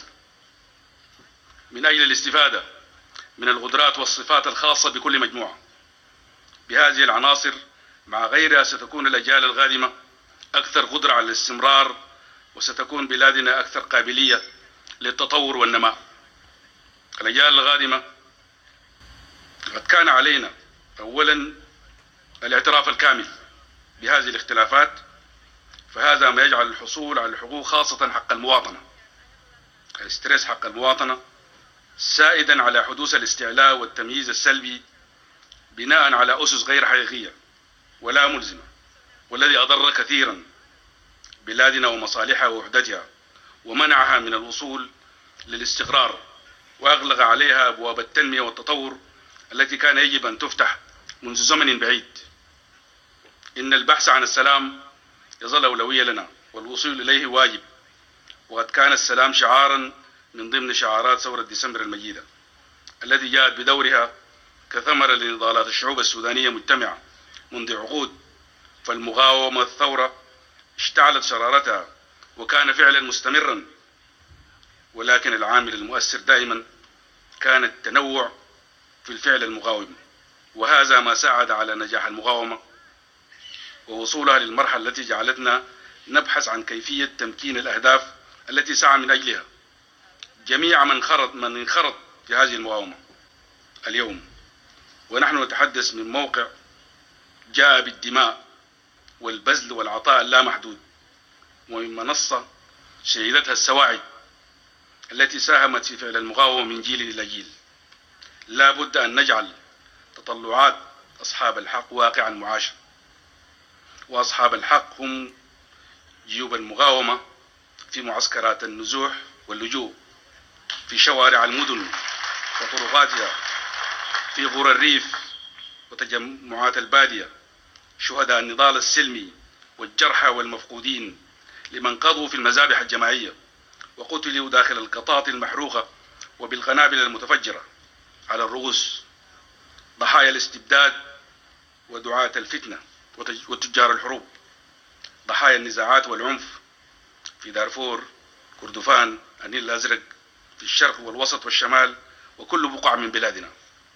من أجل الاستفادة من القدرات والصفات الخاصة بكل مجموعة. بهذه العناصر مع غيرها ستكون الأجيال القادمة أكثر قدرة على الاستمرار، وستكون بلادنا أكثر قابلية للتطور والنماء. الأجيال القادمة قد كان علينا أولا الاعتراف الكامل بهذه الاختلافات، فهذا ما يجعل الحصول على الحقوق خاصة حق المواطنة، الاسترس حق المواطنة، سائدا على حدوث الاستعلاء والتمييز السلبي بناء على أسس غير حقيقية ولا ملزمة، والذي أضر كثيرا بلادنا ومصالحها ووحدتها، ومنعها من الوصول للاستقرار، وأغلق عليها أبواب التنمية والتطور التي كان يجب أن تفتح منذ زمن بعيد. إن البحث عن السلام يظل أولوية لنا، والوصول إليه واجب، وقد كان السلام شعارا من ضمن شعارات ثورة ديسمبر المجيدة التي جاءت بدورها كثمرة لنضالات الشعوب السودانية مجتمعة منذ عقود. فالمقاومة والثورة اشتعلت شرارتها وكان فعلا مستمرا، ولكن العامل المؤثر دائما كان التنوع في الفعل المقاوم، وهذا ما ساعد على نجاح المقاومة ووصولها للمرحلة التي جعلتنا نبحث عن كيفية تمكين الأهداف التي سعى من أجلها جميع من انخرط في هذه المقاومة اليوم. ونحن نتحدث من موقع جاء بالدماء والبذل والعطاء اللامحدود، ومن منصة شهدتها السواعد التي ساهمت في فعل المقاومة من جيل إلى جيل. لا بد أن نجعل تطلعات أصحاب الحق واقعا معاشا، وأصحاب الحق هم جيوب المقاومة في معسكرات النزوح واللجوء، في شوارع المدن وطرقاتها، في قرى الريف وتجمعات البادية، شهداء النضال السلمي والجرحى والمفقودين لمن قضوا في المذابح الجماعية وقتلوا داخل القطاط المحروقة وبالقنابل المتفجرة على الرؤوس، ضحايا الاستبداد ودعاة الفتنة وتجار الحروب، ضحايا النزاعات والعنف في دارفور، كردفان، النيل الأزرق، في الشرق والوسط والشمال وكل بقعة من بلادنا.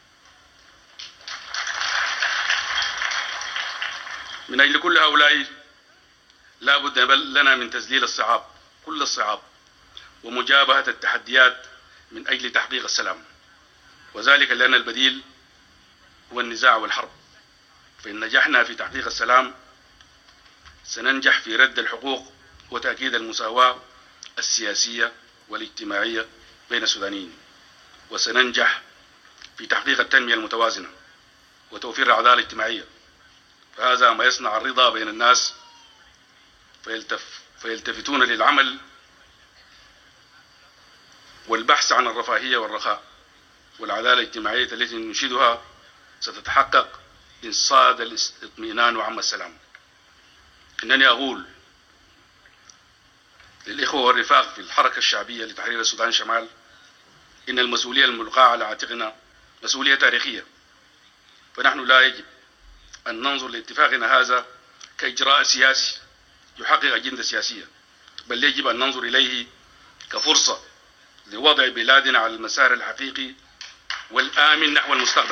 من أجل كل هؤلاء لا بد لنا من تذليل الصعاب، كل الصعاب، ومجابهة التحديات من أجل تحقيق السلام، وذلك لأن البديل هو النزاع والحرب. فإن نجحنا في تحقيق السلام سننجح في رد الحقوق وتأكيد المساواة السياسية والاجتماعية بين السودانيين، وسننجح في تحقيق التنمية المتوازنة وتوفير العدالة الاجتماعية. فهذا ما يصنع الرضا بين الناس فيلتفتون للعمل والبحث عن الرفاهية والرخاء، والعدالة الاجتماعية التي ننشدها ستتحقق إن صاد الاطمئنان وعم السلام. إنني أقول للإخوة والرفاق في الحركة الشعبية لتحرير السودان الشمال إن المسؤولية الملقاة على عاتقنا مسؤولية تاريخية، فنحن لا يجب أن ننظر لاتفاقنا هذا كإجراء سياسي يحقق أجندة سياسية، بل يجب أن ننظر إليه كفرصة لوضع بلادنا على المسار الحقيقي والآمن نحو المستقبل.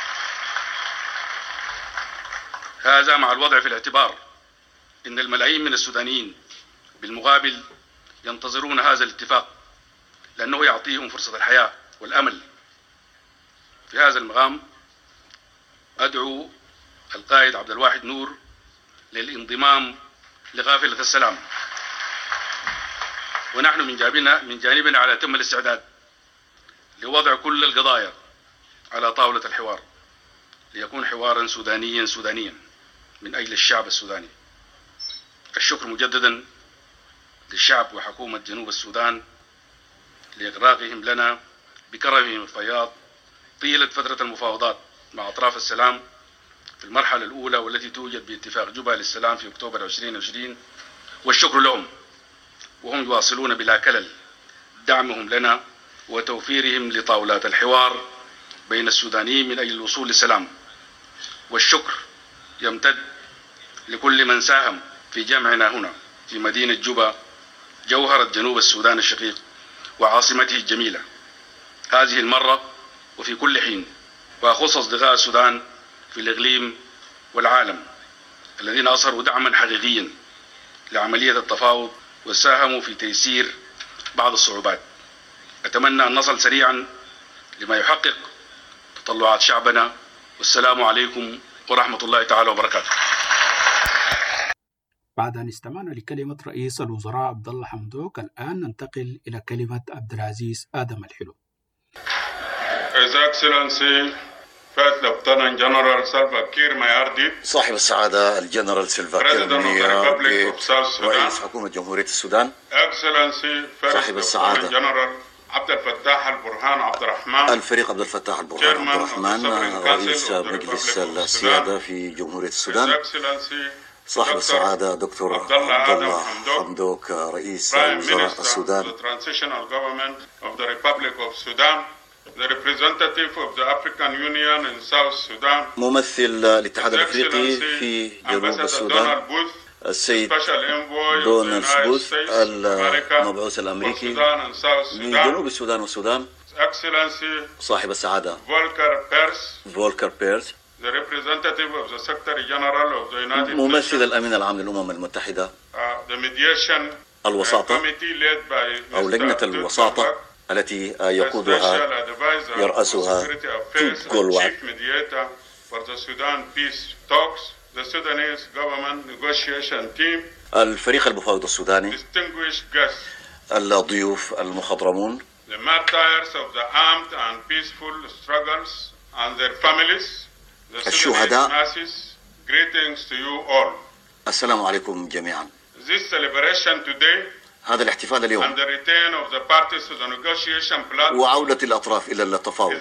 هذا مع الوضع في الاعتبار إن الملايين من السودانيين بالمقابل ينتظرون هذا الاتفاق لأنه يعطيهم فرصة الحياة والأمل. في هذا المقام أدعو القائد عبد الواحد نور للانضمام لقافلة السلام، ونحن من جانبنا على أتم الاستعداد لوضع كل القضايا على طاولة الحوار ليكون حوارا سودانيا من أجل الشعب السوداني. الشكر مجددا للشعب وحكومة جنوب السودان لإغراقهم لنا بكرمهم الفياض طيلة فترة المفاوضات مع أطراف السلام في المرحلة الأولى والتي توجد باتفاق جوبا للسلام في أكتوبر 2020، والشكر لهم وهم يواصلون بلا كلل دعمهم لنا وتوفيرهم لطاولات الحوار بين السودانيين من أجل الوصول للسلام. والشكر يمتد لكل من ساهم في جمعنا هنا في مدينة جوبا جوهرة جنوب السودان الشقيق وعاصمته الجميلة هذه المرة وفي كل حين، وأخص أصدقاء السودان في الإقليم والعالم الذين أظهروا دعما حقيقيا لعملية التفاوض وساهموا في تيسير بعض الصعوبات. أتمنى أن نصل سريعا لما يحقق تطلعات شعبنا، والسلام عليكم ورحمة الله تعالى وبركاته. بعد أن استمعنا لكلمة رئيس الوزراء عبد الله حمدوك، الآن ننتقل إلى كلمة عبد العزيز آدم الحلو. His Excellency First Lieutenant General Salva Kiir Mayardit، صاحب السعادة الجنرال سيلفا كير مايارديت رئيس حكومة جمهورية السودان، صاحب السعادة عبد الفتاح البرهان عبد الرحمن، الفريق عبد الفتاح البرهان عبد الرحمن رئيس مجلس السيادة في جمهورية السودان، صاحب السعادة دكتور عبد الله حمدوك رئيس وزراء السودان، The representative of the African Union in South Sudan، ممثل الاتحاد الافريقي في جنوب السودان، السيد دونالد بوث المبعوث الأمريكي لجنوب السودان والسودان، صاحب السعادة فولكر بيرس، ممثل الأمين العام للأمم المتحدة، الوساطة أو لجنة الوساطة التي يقودها يرأسها توت جولوات، الفريق المفاوض السوداني، الضيوف المخضرمون، الشهداء، السلام عليكم جميعا. هذا الاحتفال اليوم وعودة الأطراف إلى التفاوض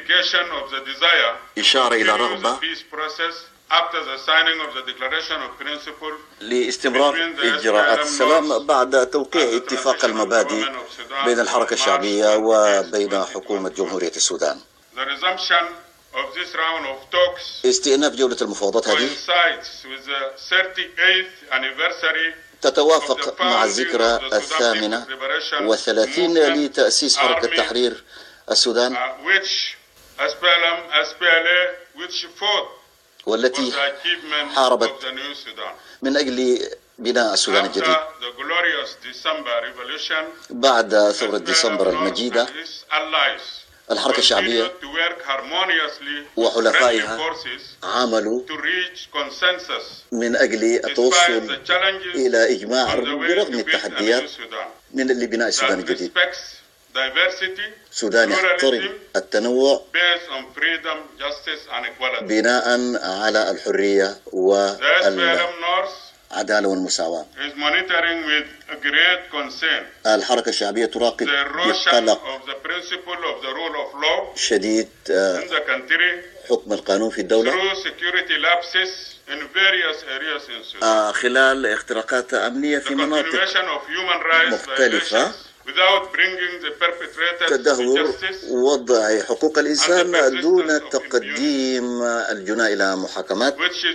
إشارة إلى رغبة لاستمرار إجراءات السلام بعد توقيع اتفاق المبادئ بين الحركة الشعبية وبين حكومة جمهورية السودان. استئناف جولة المفاوضات هذه تتوافق مع الذكرى 38 لتأسيس حركة تحرير السودان، والتي حاربت من أجل بناء السودان الجديد. بعد ثورة ديسمبر المجيدة، الحركة الشعبية وحلفائها عملوا من أجل التوصل إلى إجماع برغم التحديات من أجل بناء السودان الجديد. السودان يحترم التنوع بناء على الحرية والعدالة والمساواة. الحركة الشعبية تراقب بقلق شديد حكم القانون في الدولة خلال اختراقات أمنية في مناطق مختلفة، تدهور وضع حقوق الإنسان دون تقديم الجناة إلى محاكمات،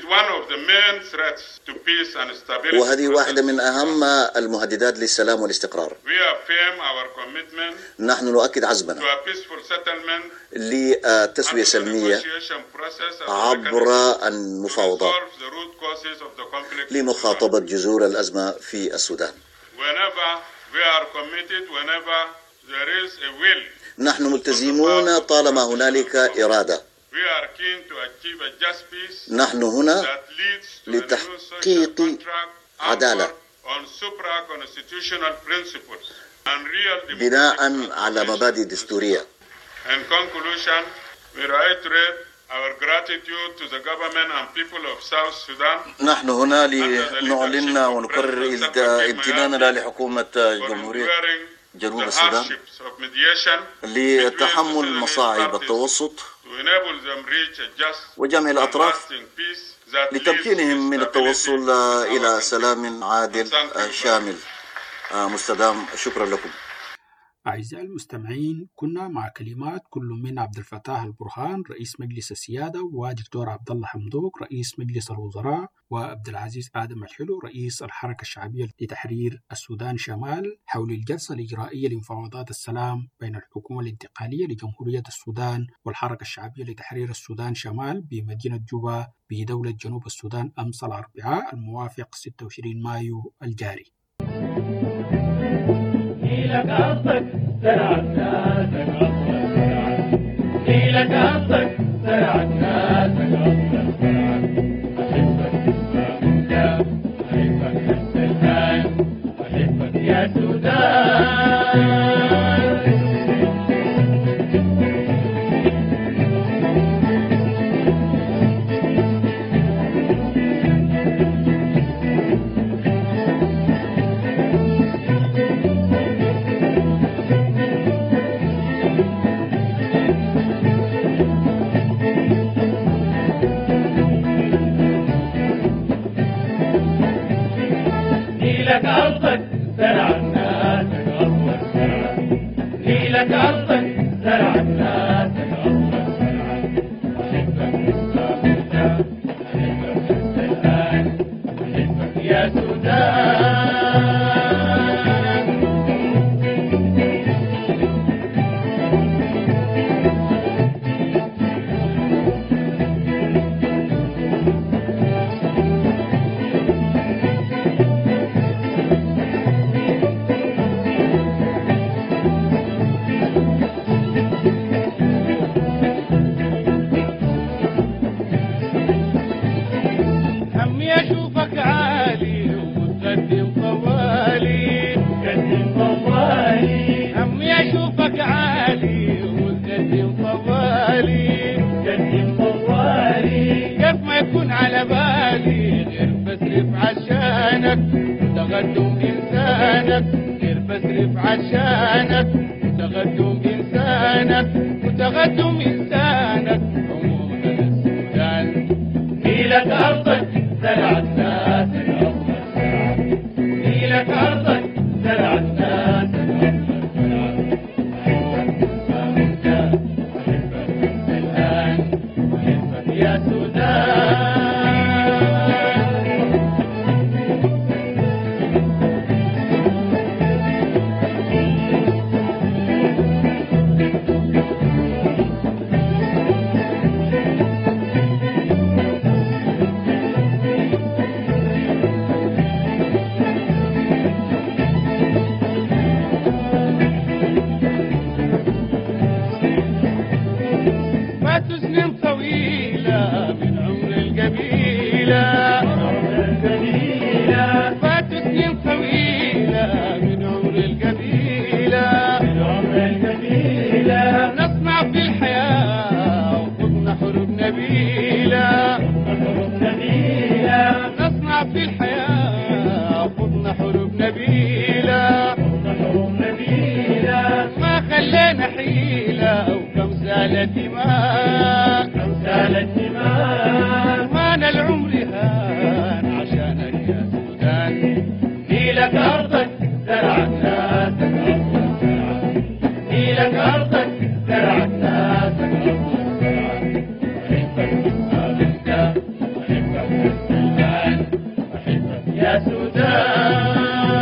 وهذه واحدة من أهم المهددات للسلام والاستقرار. نحن نؤكد عزمنا لتسوية سلمية عبر المفاوضات لمخاطبة جذور الأزمة في السودان. نحن ملتزمون طالما هنالك إرادة. نحن هنا لتحقيق عدالة بناء على مبادئ دستورية. نحن هنا لنعلن ونكرر امتناننا لحكومة جمهورية جنوب السودان لتحمل مصاعب التوسط وجمع الأطراف لتمكينهم من التوصل إلى سلام عادل شامل مستدام. شكرا لكم. أعزائي المستمعين، كنا مع كلمات كل من عبد الفتاح البرهان رئيس مجلس السيادة، ودكتور عبد الله حمدوك رئيس مجلس الوزراء، وعبد العزيز آدم الحلو رئيس الحركة الشعبية لتحرير السودان شمال، حول الجلسة الإجرائية لمفاوضات السلام بين الحكومة الانتقالية لجمهورية السودان والحركة الشعبية لتحرير السودان شمال بمدينة جوبا بدولة جنوب السودان أمس الأربعاء الموافق 26 مايو الجاري. لك قصدك زرع ناسك أصلك لك قصدك زرع ناسك أصلك أحبك حتى الآن أحبك يا سودان. تقدم إنسانك غير بسرف عشانك تقدم إنسانك وتقدم إنسانك عموما السودان نيلك أرضك زرع الناس الأفضل نيلك أرضك زرع الناس الأفضل أحبك الآن أحبك يا سودان ما العمر هان عشانك يا سودان نيلك أرضك زرع الناس الأفضل نيلك أرضك زرع الناس الأفضل أحبك أحبك السودان أحبك يا سودان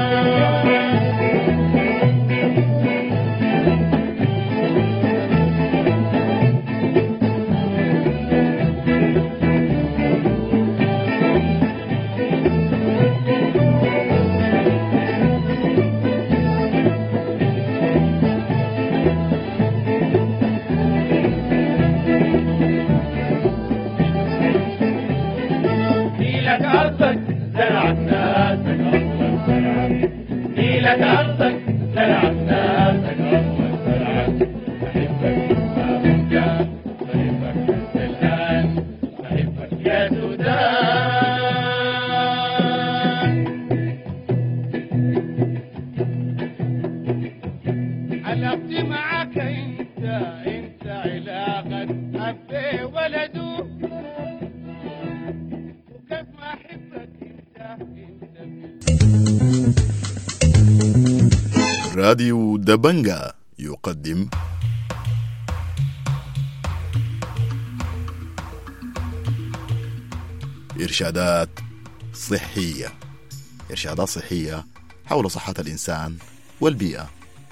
راديو دبنجا يقدم إرشادات صحية حول صحة الإنسان والبيئة.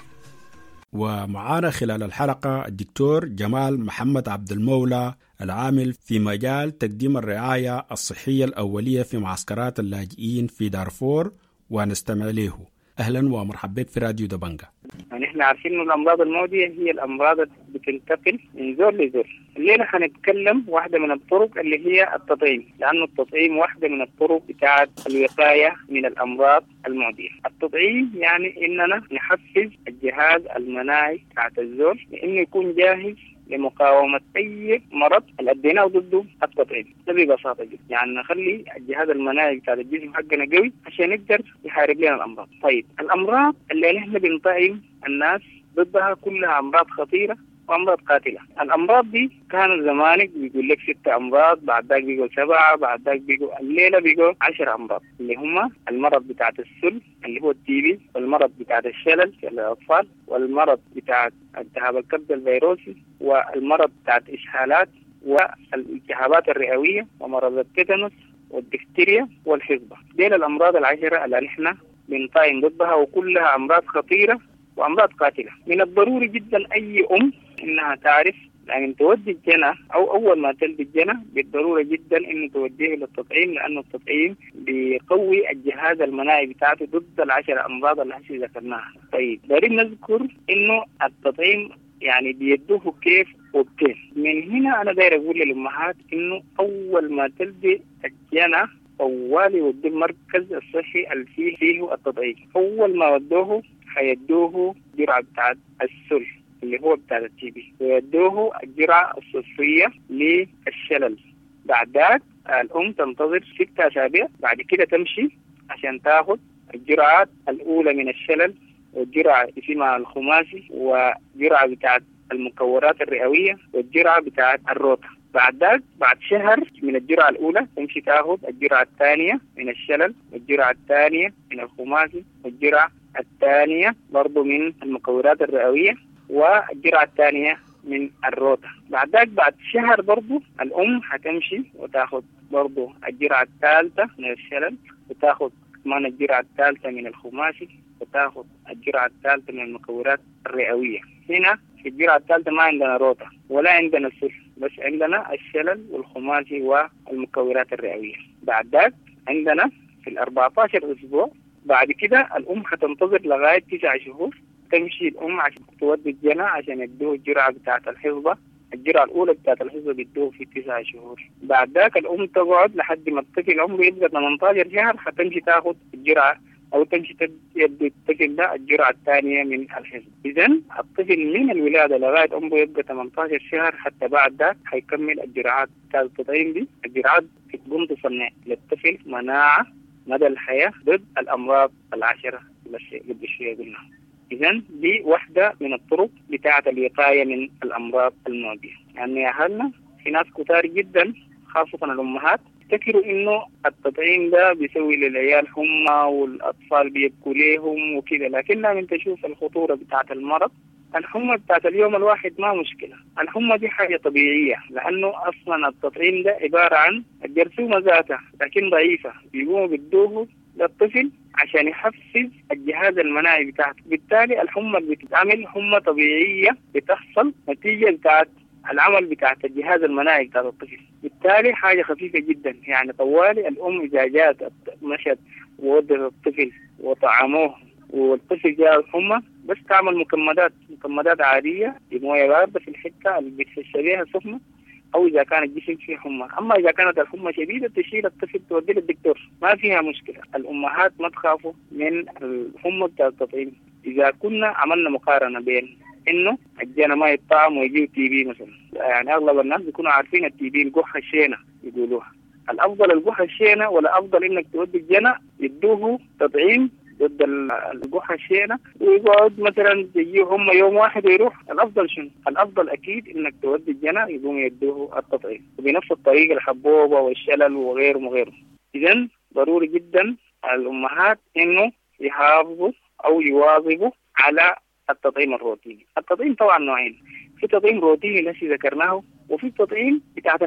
ومعانا خلال الحلقة الدكتور جمال محمد عبد المولى العامل في مجال تقديم الرعاية الصحية الأولية في معسكرات اللاجئين في دارفور، ونستمع له. أهلا ومرحبا بك في راديو دبنجا. نحن عارفين إنه الأمراض المعدية هي الأمراض اللي بتنتقل من زول لزول. الليلة حنتكلم واحدة من الطرق اللي هي التطعيم، لأنه التطعيم واحدة من الطرق بتاعت الوقاية من الأمراض المعدية. التطعيم يعني إننا نحفز الجهاز المناعي بتاعت الزول لأنه يكون جاهز لمقاومة أي مرض اللي أديناه ضده التطعيم. ده ببساطة جدا، يعني نخلي الجهاز المناعي بتاع الجسم حقنا قوي عشان يقدر يحارب لنا الأمراض. طيب الأمراض اللي نحن بنطعم الناس ضدها كلها أمراض خطيرة وأمراض قاتلة. الأمراض دي كانوا زمانك بيقول لك 6 أمراض، بعد ذاك بيقول 7، بعد ذاك بيقول الليلة بيقول 10 أمراض، اللي هم المرض بتاعت السل اللي هو التي بي، والمرض بتاعت الشلل في الأطفال، والمرض بتاعت التهاب الكبد الفيروسي، والمرض بتاعت إسهالات، والالتهابات الرئوية، ومرض التيتانوس والدفتيريا والحصبة. ديل الأمراض 10 اللي نحن بنطعم ضدها، وكلها أمراض خطيرة وأمراض قاتلة. من الضروري جدا أي إنها تعرف يعني تودي الجنة أو أول ما تلدي الجنة بالضرورة جدا إنه توديه للتطعيم، لأنه التطعيم بيقوي الجهاز المناعي بتاعته ضد 10 أمراض اللي هسه ذكرناها. طيب دارين نذكر إنه التطعيم يعني بيدوه كيف وكيف. من هنا أنا داير أقول للأمهات إنه أول ما تلدي الجنة طوالي ودي المركز الصحي اللي فيه التطعيم. أول ما ودوه حيدوه جرعة بتاعت السل اللي هو بتاعت التي بي، ويدوه الجرعة الصفرية للشلل. بعد ذاك الأم تنتظر 6 أسابيع، بعد كده تمشي عشان تاخد الجرعات الأولى من الشلل، والجرعة اسمها الخماسي، وجرعة بتاعت المكورات الرئوية، والجرعة بتاعت الروتا. بعد ذلك بعد شهر من الجرعة الأولى تمشي تاخذ الجرعة الثانية من الشلل، والجرعة الثانية من الخماسي، والجرعة الثانية برضو من المكورات الرئوية، والجرعة الثانية من الروتا. بعد ذلك بعد شهر برضو الأم هتمشي وتاخذ برضو الجرعة الثالثة من الشلل، وتاخذ كمان الجرعة الثالثة من الخماسي، وتاخذ الجرعة الثالثة من المكورات الرئوية. هنا في الجرعة الثالثة ما عندنا روتا ولا عندنا سل، بس عندنا الشلل والخماسي والمكورات الرئوية. بعد ذلك عندنا في 14 أسبوع بعد كده الأم هتنتظر لغاية 9 شهور، تمشي الأم عشان تودي الجنة عشان يدوه الجرعة بتاعت الحفظة. الجرعة الأولى بتاعت الحفظة بيدوه في 9 شهور. بعد ذاك الأم تقعد لحد ما الطفل عمره يبقى 18 شهر، هتمشي تاخد الجرعة أو تمشي تدي الطفل ده الجرعة الثانية من الحفظ. إذن الطفل من الولادة لغاية عمره يبقى 18 شهر حتى بعد ذاك هيكمل الجرعات بتاعت التطعيم دي. الجرعات بتقوم تصنع للطفل مناعة مدى الحياة ضد الأمراض العشرة اللي قبل شوية قلنا. إذن دي واحدة من الطرق بتاعة الوقاية من الأمراض المعدية. يعني أهلنا في ناس كتار جدا خاصة الأمهات يفتكروا إنه التطعيم ده بيسوي للعيال حمى والأطفال بيبكوا ليهم وكده، لكن لما تشوف الخطورة بتاعة المرض، الحمى بتاعة اليوم الواحد ما مشكلة. الحمى دي حاجة طبيعية، لأنه أصلا التطعيم ده عبارة عن الجرثومة ذاتها لكن ضعيفة، بيقوموا بدوه للطفل عشان يحفز الجهاز المناعي بتاعته. بالتالي الحمى اللي بتتعمل حمى طبيعية بتحصل نتيجة بتاعت العمل بتاعت الجهاز المناعي بتاعت الطفل. بالتالي حاجة خفيفة جدا. يعني طوالي الأم إذا جاءت مشت وودت الطفل وطعموه والطفل جاء الحمى، بس تعمل مكمدات عادية بموية باردة في الحتة اللي بتحس بيها سخنة، أو إذا كان الجسم فيه حمى. أما إذا كانت الحمى شديدة تشيل الطفل توديه للدكتور، ما فيها مشكلة. الأمهات ما تخافوا من الحمى بتاع التطعيم. إذا كنا عملنا مقارنة بين إنه الجنة ما يطعم ويجيو تي بي مثلا، يعني أغلب الناس بيكونوا عارفين التي بي الجحة الشينة يقولوها. الأفضل الجحة الشينة، ولا أفضل إنك تودي الجنة يدوه تطعيم ضد الجحة الشينة ويقعد مثلا تجيه هم يوم واحد ويروح. الأفضل شنو؟ الأفضل أكيد إنك تودي الجنة يقوم يدوه التطعيم وبنفس الطريقة الحبوبة والشلل وغيره وغيره. إذن ضروري جدا الأمهات إنه يحافظوا أو يواظبوا على التطعيم الروتيني. التطعيم طبعا نوعين، في تطعيم روتيني الذي ذكرناه، وفي تطعيم بتاعت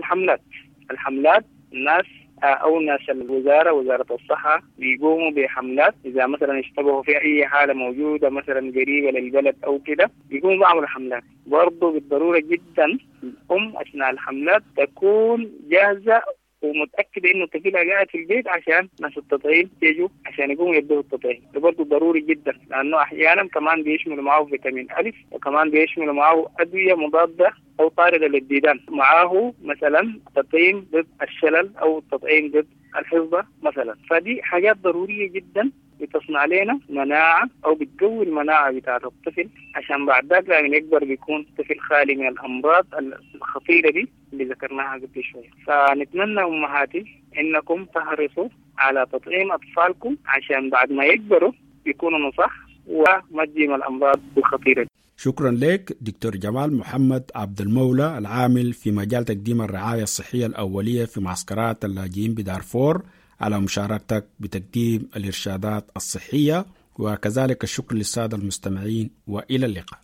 الحملات الناس أو ناس الوزارة وزارة الصحة بيقوموا بحملات. إذا مثلا اشتبهوا في أي حالة موجودة مثلا قريبة للبلد أو كده بيقوموا بعمل حملات. برضو بالضرورة جدا الأم أثناء الحملات تكون جاهزة ومتأكدة إنه طفلها قاعد في البيت عشان ناس التطعيم يجوا عشان يقوموا يدوه التطعيم. ده برضه ضروري جدا، لأنه أحيانا كمان بيشملوا معه فيتامين ألف، وكمان بيشملوا معه أدوية مضادة أو طاردة للديدان، معه مثلا تطعيم ضد الشلل أو تطعيم ضد الحصبة مثلا. فدي حاجات ضرورية جدا بتصنع لنا مناعة أو بتقوي المناعة بتاعت الطفل، عشان بعد ذلك لما يكبر بيكون طفل خالي من الأمراض الخطيرة دي اللي ذكرناها قبل شوية. فنتمنى أمهاتي إنكم تحرصوا على تطعيم أطفالكم عشان بعد ما يكبروا يكونوا نصح وما تجيهم الأمراض الخطيرة دي. شكرا لك دكتور جمال محمد عبد المولى، العامل في مجال تقديم الرعاية الصحية الأولية في معسكرات اللاجئين بدارفور، على مشاركتك بتقديم الإرشادات الصحية. وكذلك الشكر للسادة المستمعين، وإلى اللقاء.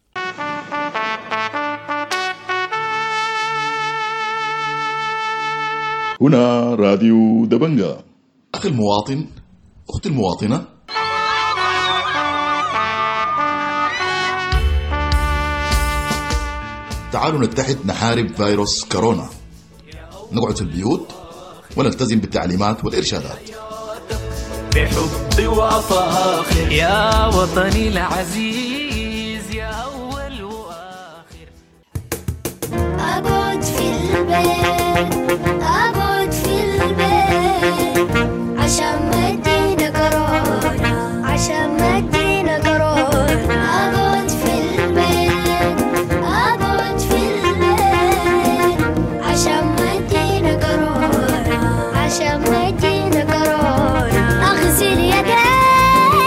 هنا راديو دبنجا. أخي المواطن، أختي المواطنة، تعالوا نتحد نحارب فيروس كورونا. نقعد في البيوت ونلتزم بالتعليمات والإرشادات بحب وفاخر يا وطني العزيز يا أول وآخر. أقعد في البيت عشان ما تجينا كورونا، عشان ما تجينا كورونا. أقعد في البيت عشان ما تجينا كورونا، عشان ما تجينا كورونا. أغسل يديك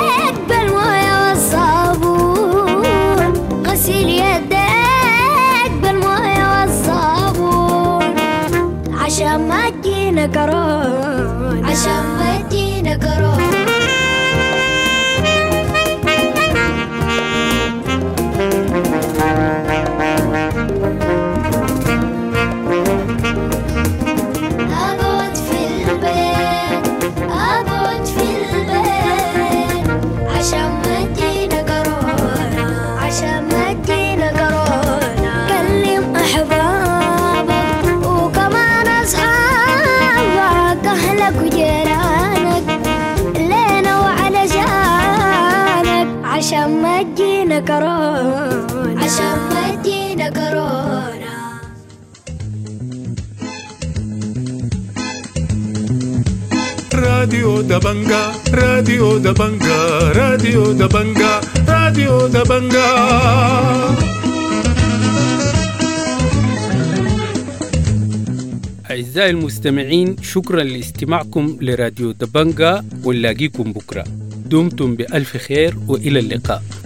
عشان ما تجينا كورونا عشان ما تجينا كورونا أقعد في البيت أقعد في البيت عشان ما تجينا كورونا عشان ما تجينا كورونا كلم أحبابك وكمان أصحابك أهلك وجيرانك لينا وعلشانك عشان ما تجينا كورونا عشان ما تجينا كورونا راديو دبنجا راديو دبنجا راديو دبنجا راديو دبنجا. أعزائي المستمعين، شكرا لاستماعكم لراديو دبنجا، ونلاقيكم بكرة. دمتم بألف خير وإلى اللقاء.